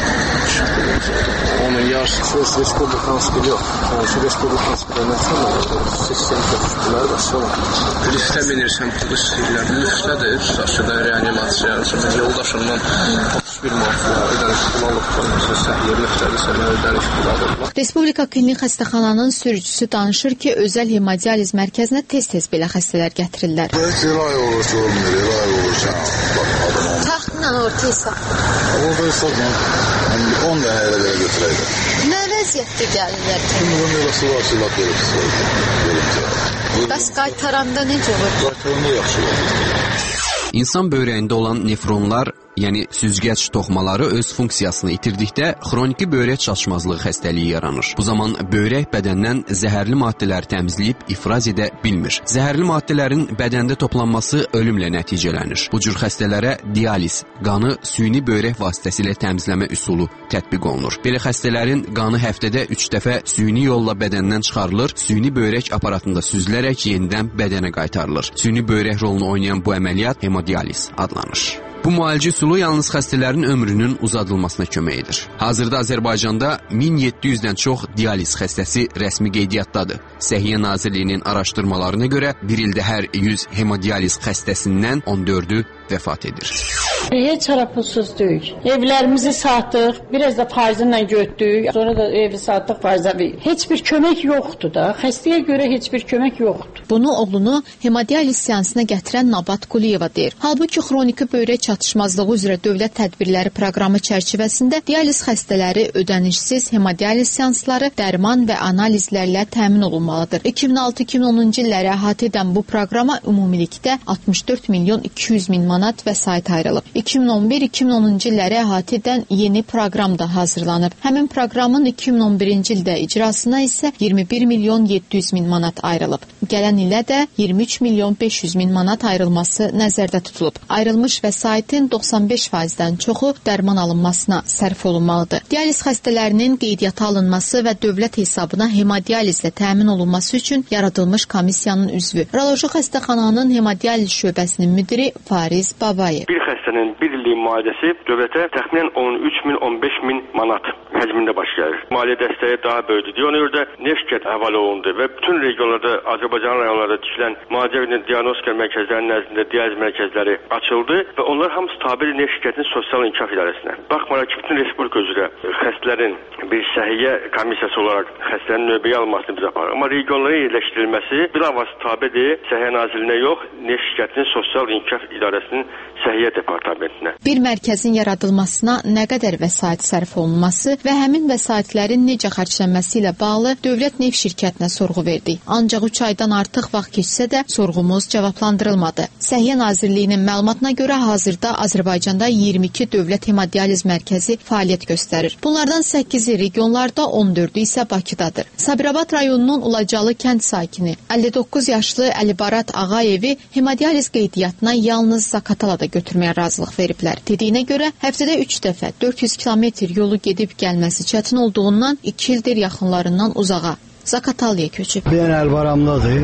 Onun yarısı Respublikanski yox. Respublikanskidə nəsə seksen dokuzlar da sonra. Liftə minirsən, pulu istəyirlər. Liftədir, aşağıda reanimasiya. Biz yoldaşımdan otuz bir manat ödəniş pul alıb, səhiyyə liftədir, sənə ödəniş pul alırlar. Respublika Klinik Xəstəxananın sürücüsü danışır ki, özəl hemodializ mərkəzinə tez-tez belə xəstələr gətirirlər. Bir ay olur ki, olmuyor, bir ay olur ki, Taxtla ortaysa? Oradaysa on dənə elə belə götürəydi. Nə vəziyyətdə gəlirlər ki? Bunun eləsi var ki, lap verib. Bəs qaytaranda necə olur? Qaytaranda yaxşı olur. İnsan böyrəyində olan nefronlar, yəni süzgəc toxmaları öz funksiyasını itirdikdə xroniki böyrək çatışmazlığı xəstəliyi yaranır. Bu zaman böyrək bədəndən zəhərli maddələri təmizləyib ifraz edə bilmir. Zəhərli maddələrin bədəndə toplanması ölümlə nəticələnir. Bu cür xəstələrə dializ, qanı süni böyrək vasitəsilə təmizləmə üsulu tətbiq olunur. Belə xəstələrin qanı həftədə üç dəfə süni yolla bədəndən çıxarılır, süni böyrək aparatında süzülərək yenidən bədənə qaytarılır. Süni böyrək rolunu oynayan bu əməliyyat hemodializ adlanır. Bu müalicə üsulu yalnız xəstələrin ömrünün uzadılmasına kömək edir. Hazırda Azərbaycanda min yeddi yüzdən çox dializ xəstəsi rəsmi qeydiyyatdadır. Səhiyyə Nazirliyinin araşdırmalarına görə bir ildə hər yüz hemodializ xəstəsindən on dördü vəfat edir. Heç ara pulsuz deyil. Evlərimizi satdıq, biraz da faizlə götürdük, sonra da evi satdıq faiza verir. Heç bir kömək yoxdur da, xəstəyə görə heç bir kömək yoxdur. Bunu oğlunu hemodializ seansına gətirən Nabat Quliyeva deyir. Halbuki xroniki böyrək çatışmazlığı üzrə dövlət tədbirləri proqramı çərçivəsində dializ xəstələri ödənişsiz hemodializ seansları, dərman və analizlərlə təmin olunmalıdır. iki min altı iki min onuncu illəri əhatə edən bu proqrama ümumilikdə altmış dörd milyon iki yüz min manat vəsait ayrılıb. iki min on bir iki min onuncu illəri əhatə edən yeni proqram da hazırlanıb. Həmin proqramın iki min on birinci ildə icrasına isə iyirmi bir milyon yeddi yüz min manat ayrılıb. Gələn ilə də iyirmi üç milyon beş yüz min manat ayrılması nəzərdə tutulub. Ayrılmış vəsait vəsaitin doxsan beş faizdən çoxu dərman alınmasına sərf olunmalıdır. Dializ xəstələrinin qeydiyyata alınması və dövlət hesabına hemodializlə təmin olunması üçün yaradılmış komissiyanın üzvü, uroloji xəstəxananın hemodializ şöbəsinin müdiri Fariz Babayev. Bir xəstənin bir illik müalicəsi dövlətə təxminən on üç min on beş min manat həcmində baş gəlir. Maliyyə dəstəyi daha böyükdür. Ona görə də Nefşikət həvalə olundu və bütün regionlarda, Azərbaycan rayonlarında tikilən müalicə və diagnostika mərkəzlərinin nəzdində dializ mərkəzləri açıldı və onlar hamısı tabedir Nefşikətin sosial inkişaf idarəsinə. Baxmayaraq ki, bütün respublika üzrə xəstələrin bir səhiyyə komissiyası olaraq xəstələrin növbəyə alınmasını biz aparır. Amma regionlara yerləşdirilməsi bilavasitə tabedir Səhiyyə Nazirliyinə yox, Nefşikətin sosial inkişaf idarəsinin səhiyyə departamentinə. Bir mərkəzin yaradılmasına nə qədər vəsait sərf olunması və həmin vəsaitlərin necə xərclənməsi ilə bağlı dövlət neft şirkətinə sorğu verdik. Ancaq üç aydan artıq vaxt keçsə də sorğumuz cavablandırılmadı. Səhiyyə Nazirliyinin məlumatına görə hazırda Azərbaycanda iyirmi iki dövlət hemodializ mərkəzi fəaliyyət göstərir. Bunlardan səkkizi regionlarda, on dördü isə Bakıdadır. Sabirabad rayonunun Ulacalı kənd sakini əlli doqquz yaşlı Əlibarat Ağayevi hemodializ qeydiyyatına yalnız Zaqatalada götürməyə razılıq veriblər. Dediyinə görə həftədə üç dəfə dörd yüz kilometr yolu gedib gəlməsi çətin olduğundan iki ildir yaxınlarından uzağa Zaqatalaya köçüb. Ben Elbaramdadır.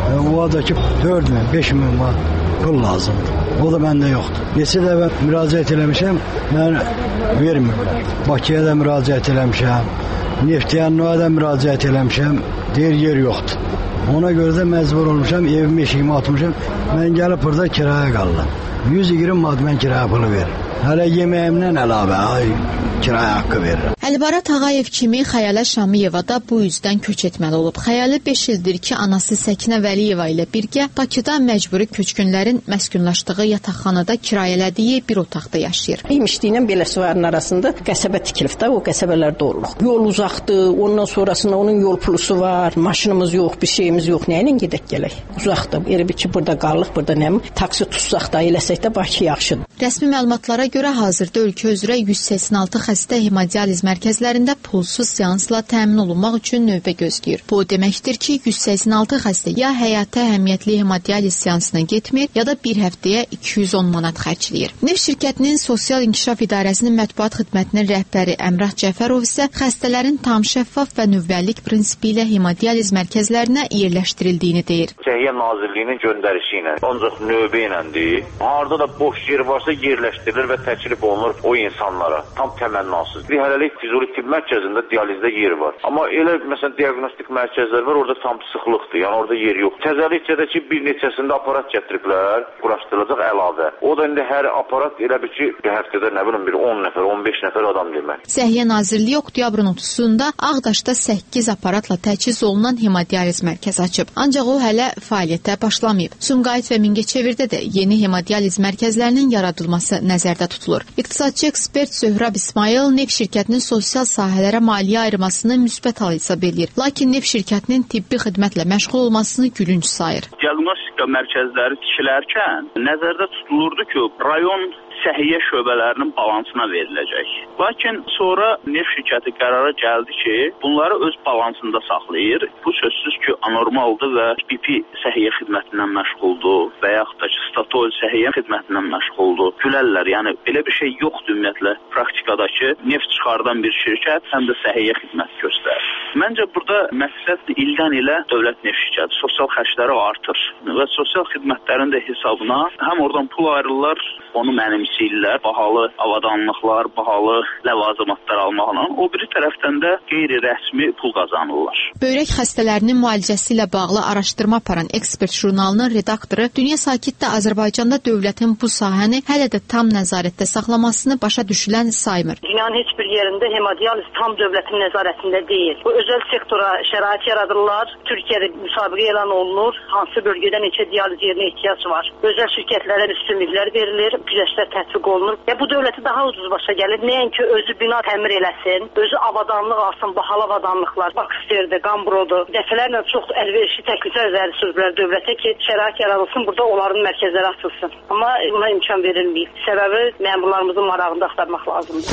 O da ki dörd min, beş min var. Pul lazımdır. O da məndə yoxdur. Neçə dəfə müraciət eləmişəm, mən vermirlər. Bakıya da müraciət eləmişəm, Neftiyanlığa da müraciət eləmişəm, deyir yer yoxdur. Ona görə də məcbur olmuşam, evimi eşiyimi atmışam, mən gəlib burada kiraya qaldım. yüz iyirmi manat mən kiraya pulu verir. Hələ yeməyimdən əlavə ay, kiraya haqqı verirəm. Əlibarat Ağayev kimi Xəyalə Şamiyeva da bu üzdən köç etməli olub. Xəyalə beş ildir ki, anası Səkinə Vəliyeva ilə birgə Bakıda məcburi köçkünlərin məskunlaşdığı yataqxanada kirayələdiyi bir otaqda yaşayır. İmişdiylə Beləsivarın arasında qəsəbə tikilib də, o qəsəbələrdə oluruq. Yol uzaqdır, ondan sonrasında onun yol pulusu var, maşınımız yox, bir şeyimiz yox, nə ilə gedək gələk? Uzaqdır, elə bir ki, burada qalıq, burada nəyəm, taksi tutsaq da, eləsək də Bakı yaxşıdır. Rəsmi məlumatlara görə hazırda ölkə üzrə yüz səksən altı xəstə hemodializ mərkəzlərində pulsuz seansla təmin olunmaq üçün növbə gözləyir. Bu deməkdir ki, yüz səksən altı xəstə ya həyata əhəmiyyətli hemodializ seansına getmir, ya da bir həftəyə iki yüz on manat xərcləyir. Neft şirkətinin Sosial İnkişaf İdarəsinin mətbuat xidmətinin rəhbəri Əmrah Cəfərov isə xəstələrin tam şəffaf və növbəllik prinsipi ilə hemodializ mərkəzlərinə yerləşdirildiyini deyir. Səhiyyə Nazirliyinin göndərişi ilə, ancaq növbə iləndir. Harada da boş yer varsa yerləşdirilir və təklif olunur o insanlara. Tam təmənnasız. Bir hələlik Füzuli tibb mərkəzində dializdə yer var. Amma elə məsələn diaqnostik mərkəzlər var, orada tam sıxlıqdır. Yəni orada yer yox. Təzəlikcədə ki, bir neçəsində aparat gətiriblər, quraşdırılacaq əlavə. O da indi hər aparat elə bir ki, bir həftədə nə bilim bir on nəfər, on beş nəfər adam demək. Səhiyyə Nazirliyi oktyabrın otuzunda Ağdaşda səkkiz aparatla təchiz olunan hemodializ mərkəzi açıb. Ancaq o hələ fəaliyyətə başlamayıb. Sumqayıt və Mingəçevirdə də yeni hemodializ mərkəzlərinin yaradılması nəzərdə tutulur. İqtisadçı ekspert Söhrab İsmail neft şirkətinin sosial sahələrə maliyyə ayırmasını müsbət hal hesab edir. Lakin neft şirkətinin tibbi xidmətlə məşğul olmasını gülünc sayır. Diaqnostika mərkəzləri tikilərkən nəzərdə tutulurdu ki, rayon səhiyyə şöbələrinin balansına veriləcək. Lakin sonra neft şirkəti qərara gəldi ki, bunları öz balansında saxlayır. Bu sözsüz ki, anormaldır və B P səhiyyə xidmətindən məşğuldur və yaxud da ki, Statoil səhiyyə xidmətindən məşğuldur. Gülərlər, yəni belə bir şey yoxdur ümumiyyətlə praktikadakı neft çıxardan bir şirkət həm də səhiyyə xidməti göstərir. Məncə burada məqsəd ildən ilə dövlət neft şirkəti sosial xərcləri artır və sosial xidmətlərin də hesabına həm oradan pul ayrılırlar, onu mənimsəyirlər, bahalı avadanlıqlar, bahalı ləvazimatlar almaqla, o biri tərəfdən də qeyri-rəsmi pul qazanırlar. Böyrək xəstələrinin müalicəsi ilə bağlı araşdırma aparan ekspert jurnalının redaktoru Dünya Sakitdə Azərbaycanda dövlətin bu sahəni hələ də tam nəzarətdə saxlamasını başa düşülən saymır. Dünyanın heç bir yerində hemodializ tam dövlətin nəzarətində deyil. Bu özəl sektora şərait yaradırlar. Türkiyədə müsabiqə elan olunur. Hansı bölgədə neçə dializ yerinə ehtiyac var. Özəl şirkətlərə üstünlüklər verilir. Güzəştlər tətbiq olunur. Və bu dövləti daha ucuz başa gəlir. Nəinki özü bina təmir eləsin, özü avadanlıq alsın, bahalı avadanlıqlar, baksirdir, qambrodur. Dəfələrlə çox əlverişli təkliflər verdi sözlər dövlətə ki, şərait yaradılsın, burada onların mərkəzləri açılsın. Amma buna imkan verilməyib. Səbəbi məmurlarımızın marağında axtarmaq lazımdır.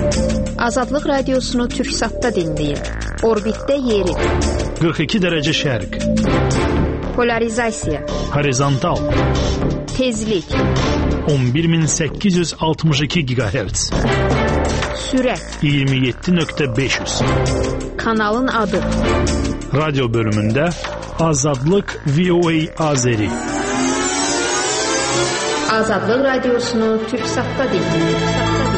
Azadlıq radiosunu Türksatda dinləyin. Orbitdə yeri. qırx iki dərəcə şərq. Polarizasiya. Horizontal. Tezlik on bir min səkkiz yüz altmış iki giqahertz. Sürət iyirmi yeddi nöqtə beş yüz. Kanalın adı Radyo bölümündə Azadlıq V O A Azeri. Azadlıq Radiosunu Türksatda dinləyin.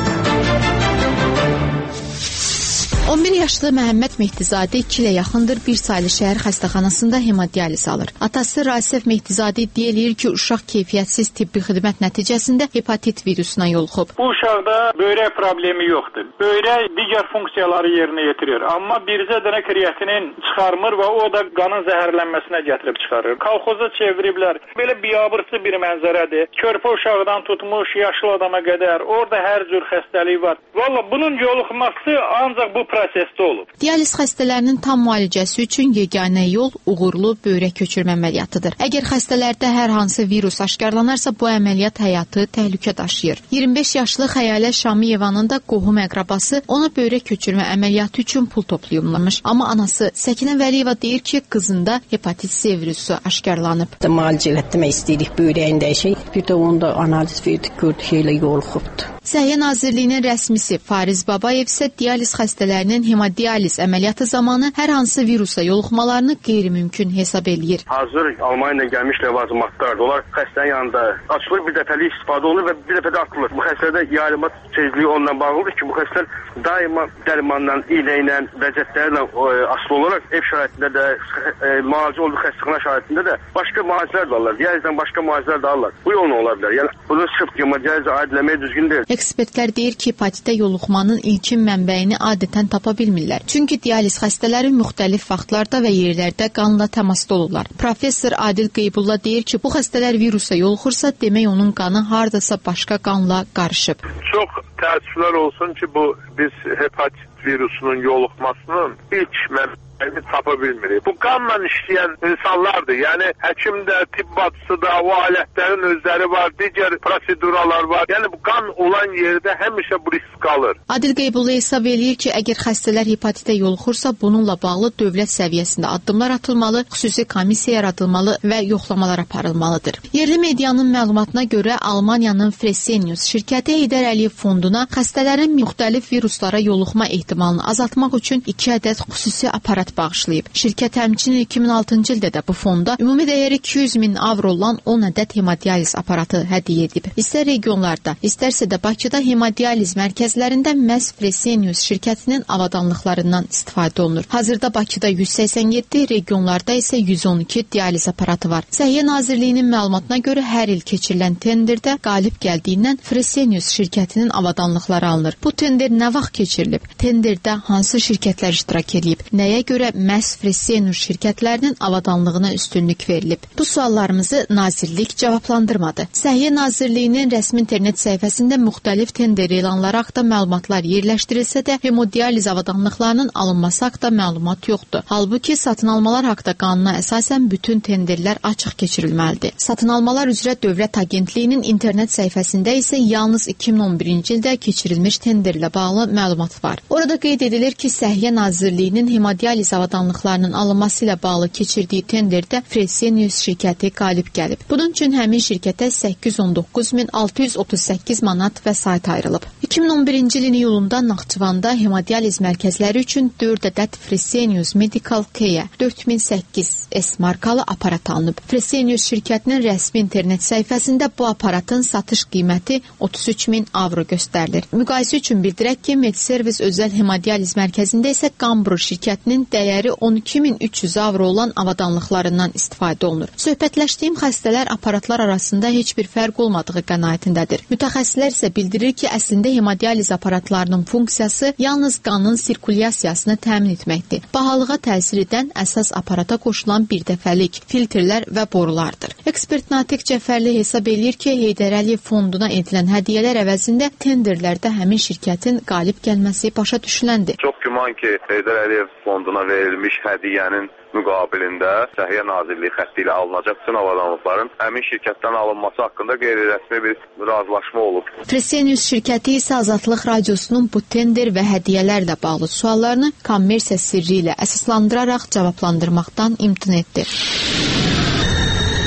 on bir yaşlı Məhəmməd Mehdizadə iki ilə yaxındır bir saylı şəhər xəstəxanasında hemodializ alır. Atası Rasif Mehdizadə iddia edir ki, uşaq keyfiyyətsiz tibbi xidmət nəticəsində hepatit virusuna yoluxub. Bu uşaqda böyrək problemi yoxdur. Böyrək digər funksiyaları yerinə yetirir. Amma bircə dənə kreatinin çıxarmır və o da qanın zəhərlənməsinə gətirib çıxarır. Kolxoza çeviriblər. Belə biabırçı bir mənzərədir. Körpə uşaqdan tutmuş yaşlı adama qədər orada hər cür xəstəlik var. Valla bunun yoluxması ancaq bu prosesdə olub. Dializ xəstələrinin tam müalicəsi üçün yeganə yol uğurlu böyrək köçürmə əməliyyatıdır. Əgər xəstələrdə hər hansı virus aşkarlanarsa, bu əməliyyat həyatı təhlükə daşıyır. iyirmi beş yaşlı Xəyalə Şamiyevanın da qohum əqrabası ona böyrək köçürmə əməliyyatı üçün pul toplayımlamış. Amma anası Səkinə Vəliyeva deyir ki, qızında hepatit C virusu aşkarlanıb. Müalicə etdirmək istəyirik böyrəyində şey. Bir də onda analiz verdik, gördük elə yoluxubdu. Səhiyyə Nazirliyinin rəsmisi Fariz Babayev isə dializ xəstələrinin hemodializ əməliyyatı zamanı hər hansı virusla yoluxmalarını qeyri-mümkün hesab eləyir. Hazır Almaniyadan gəlmiş ləvazimatlardır. Onlar xəstənin yanında açılır, bir dəfəlik istifadə olunur və bir dəfədə atılır. Bu xəstədə yayılma tezliyi ondan bağlıdır ki, bu xəstələr daima dərmanla, iynə ilə, vəziyyətlərlə asılı olaraq ev şəraitində də, e, müalicə olduğu xəstəxana şəraitində də başqa müalicələr də alırlar. Dializdən başqa müalicələr də alırlar. Bu yolla ola bilər. Yəni bunu sırf hemodializə aidləməyə düzgün deyil. Ekspertlər deyir ki, hepatitə yoluxmanın ilkin mənbəyini adətən tapa bilmirlər. Çünki dializ xəstələri müxtəlif vaxtlarda və yerlərdə qanla təmasda olurlar. Professor Adil Qeybulla deyir ki, bu xəstələr virusa yoluxursa, demək onun qanı hardasa başqa qanla qarışıb. Çox təəssüflər olsun ki, bu biz hepatit virusunun yoluxmasının ilk mənbəyini tapa bilmirik. Bu qanla işləyən insanlardır. Yəni həkim də, tibbacısı da, o alətlərin özləri var, digər proseduralar var. Yəni bu qan olan yerdə həmişə bu risk qalır. Adil Qeybulla hesab eləyir ki, əgər xəstələr hepatitə yoluxursa, bununla bağlı dövlət səviyyəsində addımlar atılmalı, xüsusi komissiya yaradılmalı və yoxlamalar aparılmalıdır. Yerli medianın məlumatına görə Almaniyanın Fresenius şirkəti Heydər Əliyev fonduna xəstələrin müxtəlif viruslara yoluxma ehtimalını azaltmaq üçün iki ədəd xüsusi aparat bağışlayıb. Şirkət həmçinin iki min altıncı ildə də bu fonda ümumi dəyəri iki yüz min avro olan on ədəd hemodializ aparatı hədiyyə edib. İstər regionlarda, istərsə də Bakıda hemodializ mərkəzlərində məhz Fresenius şirkətinin avadanlıqlarından istifadə olunur. Hazırda Bakıda yüz səksən yeddi, regionlarda isə yüz on iki dializ aparatı var. Səhiyyə Nazirliyinin məlumatına görə hər il keçirilən tenderdə qalib gəldiyindən Fresenius şirkətinin avadanlıqları alınır. Bu tender nə vaxt keçirilib? Tenderdə hansı şirkətlər iştirak edib? Nəyə görə məhz Fresenius şirkətlərinin avadanlığına üstünlük verilib? Bu suallarımızı Nazirlik cavablandırmadı. Səhiyyə Nazirliyinin rəsmi internet səhifəsində müxtəlif tender elanları haqqında məlumatlar yerləşdirilsə də, hemodializ avadanlıqlarının alınması haqqında məlumat yoxdur. Halbuki satın almalar haqqında qanuna əsasən bütün tenderlər açıq keçirilməlidir. Satın almalar üzrə Dövlət Agentliyinin internet səhifəsində isə yalnız iki min on birinci ildə keçirilmiş tenderlə bağlı məlumat var. Orada qeyd edilir ki, Səhiyyə Nazirliyinin hemodializ avadanlıqlarının alınması ilə bağlı keçirdiyi tenderdə Fresenius şirkəti qalib gəlib. Bunun üçün həmin şirkətə səkkiz yüz on doqquz min altı yüz otuz səkkiz manat vəsait ayrılıb. iki min on birinci ilin iyulunda Naxçıvanda hemodializ mərkəzləri üçün dörd ədəd Fresenius Medical Care dörd min səkkiz S markalı aparat alınıb. Fresenius şirkətinin rəsmi internet səhifəsində bu aparatın satış qiyməti otuz üç min avro göstərilir. Müqayisə üçün bildirək ki, Medservice özəl hemodializ mərkəzində isə Gambro şirkətinin dəyəri on iki min üç yüz avro olan avadanlıqlarından istifadə olunur. Söhbətləşdiyim xəstələr aparatlar arasında heç bir fərq olmadığı qənaətindədir. Mütəxəssislər isə bildirir ki, əslində hemodializ aparatlarının funksiyası yalnız qanın sirkulyasiyasını təmin etməkdir. Bahalığa təsir edən əsas aparata qoşulan birdəfəlik filtrlər və borulardır. Ekspert Natiq Cəfərli hesab eləyir ki, Heydər Əliyev fonduna edilən hədiyyələr əvəzində tenderlərdə həmin şirkətin qalib gəlməsi başa düşüləndir. Çox güman ki, Heydər Əliyev fonduna verilmiş hədiyyənin müqabilində Səhiyyə Nazirliyi xətti ilə alınacaq bütün avadanlıqların həmin şirkətdən alınması haqqında qeyri-rəsmi bir razılaşma olub. Fresenius şirkəti isə Azadlıq Radiosunun bu tender və hədiyyələrlə bağlı suallarını kommersiya sirri ilə əsaslandıraraq cavablandırmaqdan imtina etdi.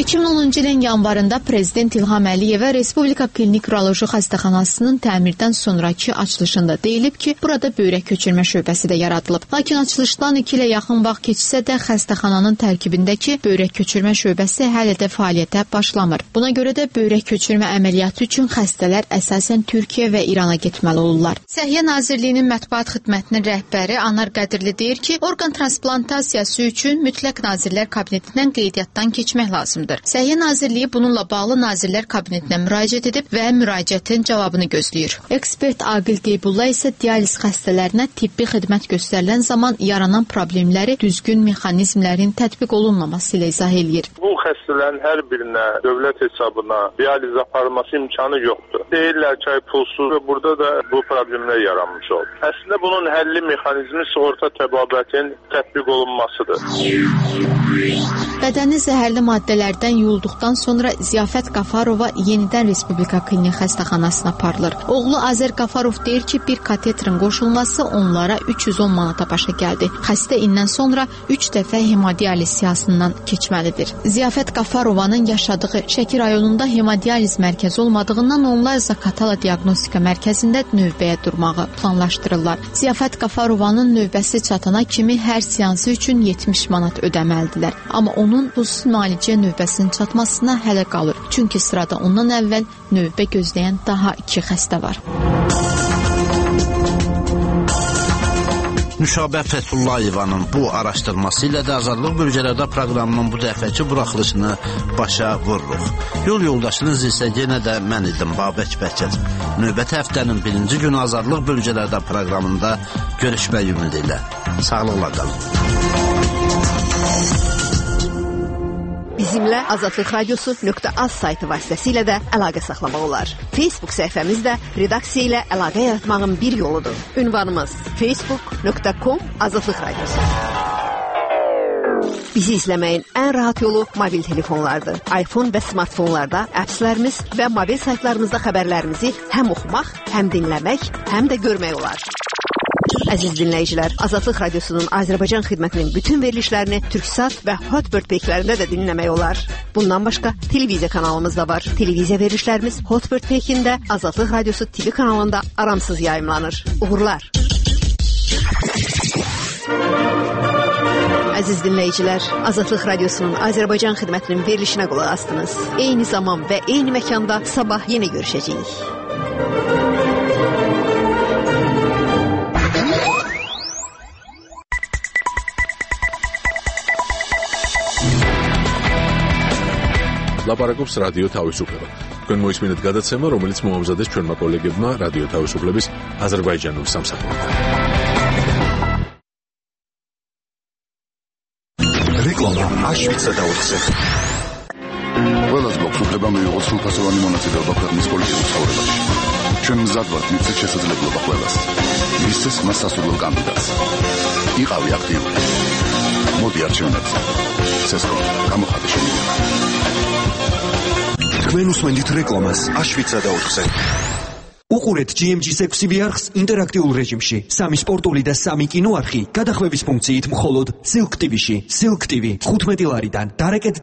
iki min onuncu ilin yanvarında Prezident İlham Əliyevə Respublika Klinik Uroloji Xəstəxanasının təmirdən sonraki açılışında deyilib ki, burada böyrək köçürmə şöbəsi də yaradılıb. Lakin açılışdan iki ilə yaxın vaxt keçsə də xəstəxananın tərkibindəki böyrək köçürmə şöbəsi hələ də fəaliyyətə başlamır. Buna görə də böyrək köçürmə əməliyyatı üçün xəstələr əsasən Türkiyə və İrana getməli olurlar. Səhiyyə Nazirliyinin mətbuat xidmətinin rəhbəri Anar Qədirli deyir ki, orqan transplantasiyası üçün mütləq Nazirlər Kabinetindən qeydiyyatdan keçmək lazımdır. Səhiyyə Nazirliyi bununla bağlı Nazirlər Kabinetinə müraciət edib və müraciətin cavabını gözləyir. Ekspert Aqil Qeybulla isə dializ xəstələrinə tibbi xidmət göstərilən zaman yaranan problemləri düzgün mexanizmlərin tətbiq olunmaması ilə izah eləyir. Bu xəstələrin hər birinə dövlət hesabına dializ aparılması imkanı yoxdur. Deyirlər ki, pulsuz və burada da bu problemlər yaranmış oldu. Əslində bunun həlli mexanizmi sığorta təbabətin tətbiq olunmasıdır. Bədəni zəhərli maddələrdən yuyulduqdan sonra Ziyafət Qafarova yenidən Respublika Klinik Xəstəxanasına aparılır. Oğlu Azər Qafarov deyir ki, bir katetrin qoşulması onlara üç yüz on manata başa gəldi. Xəstə indən sonra üç dəfə hemodializ siyasından keçməlidir. Ziyafət Qafarovanın yaşadığı Şəki rayonunda hemodializ mərkəzi olmadığından onlar Zakatala Diaqnostika Mərkəzində növbəyə durmağı planlaşdırırlar. Ziyafət Qafarovanın növbəsi çatana kimi hər seansı üçün yetmiş manat ödəməlidirlər. Amma onun xüsusi müalicə növbəsinin çatmasına hələ qalır. Çünki sırada ondan əvvəl növbə gözləyən daha iki xəstə var. Nüşabə Fəthullayevanın bu araşdırması ilə də Azadlıq Bölgələrdə proqramının bu dəfəki buraxılışını başa vururuq. Yol yoldaşınız isə yenə də mən idim, Babək Bəkir. Növbəti həftənin birinci günü Azadlıq Bölgələrdə proqramında görüşmək ümidi ilə. Sağlıqla qalın. Bizimlə Azadlıq Radiosu .az saytı vasitəsilə də əlaqə saxlamaq olar. Facebook səhifəmiz də redaksiya ilə əlaqə yaratmağın bir yoludur. Ünvanımız facebook nöqtə com Azadlıq Radiosu. Bizi izləməyin ən rahat yolu mobil telefonlardır. iPhone və smartfonlarda appslərimiz və mobil saytlarımızda xəbərlərimizi həm oxumaq, həm dinləmək, həm də görmək olar. Əziz dinləyicilər, Azadlıq Radiosunun Azərbaycan xidmətinin bütün verilişlərini Türksat və Hotbird peykilərində də dinləmək olar. Bundan başqa televiziya kanalımız da var. Televiziya verilişlərimiz Hotbird peykində Azadlıq Radiosu T V kanalında aramsız yayımlanır. Uğurlar! Əziz dinləyicilər, Azadlıq Radiosunun Azərbaycan xidmətinin verilişinə qulaq asdınız. Eyni zaman və eyni məkanda sabah yenə görüşəcəyik. ლაპარაკობს რადიო თავისუფლება. თქვენ მოისმინეთ გადაცემა, რომელიც მოამზადეს ჩვენმა კოლეგებმა რადიო თავისუფლების აზერბაიჯანულ სამსახურთან. რეკლამა აშვიცა და ოთხზე. ყველას გვაქვს უფლება მიიღოს სრულფასოვანი მონაწილეობა ქვეყნის პოლიტიკურ ცხოვრებაში. ჩვენ მზად ვართ მისცეს შესაძლებლობა ყველას. მისცეს მას სასურველ კანდიდატს. იყავი აქტიური. მოდი არჩევნებზე. სესკო, გამოხატე შემიძლია. თქვენ უსმენთ რეკლამას აშვიცა და ოთხზე. უყურეთ ჯი ემ ჯის ექვსი ვი არხს ინტერაქტიულ რეჟიმში. სამი სპორტული და სამი კინოარხი გადახვევის ფუნქციით მხოლოდ Silk ტი ვიში. Silk ტი ვი ხუთმეტი ლარიდან. დარეკეთ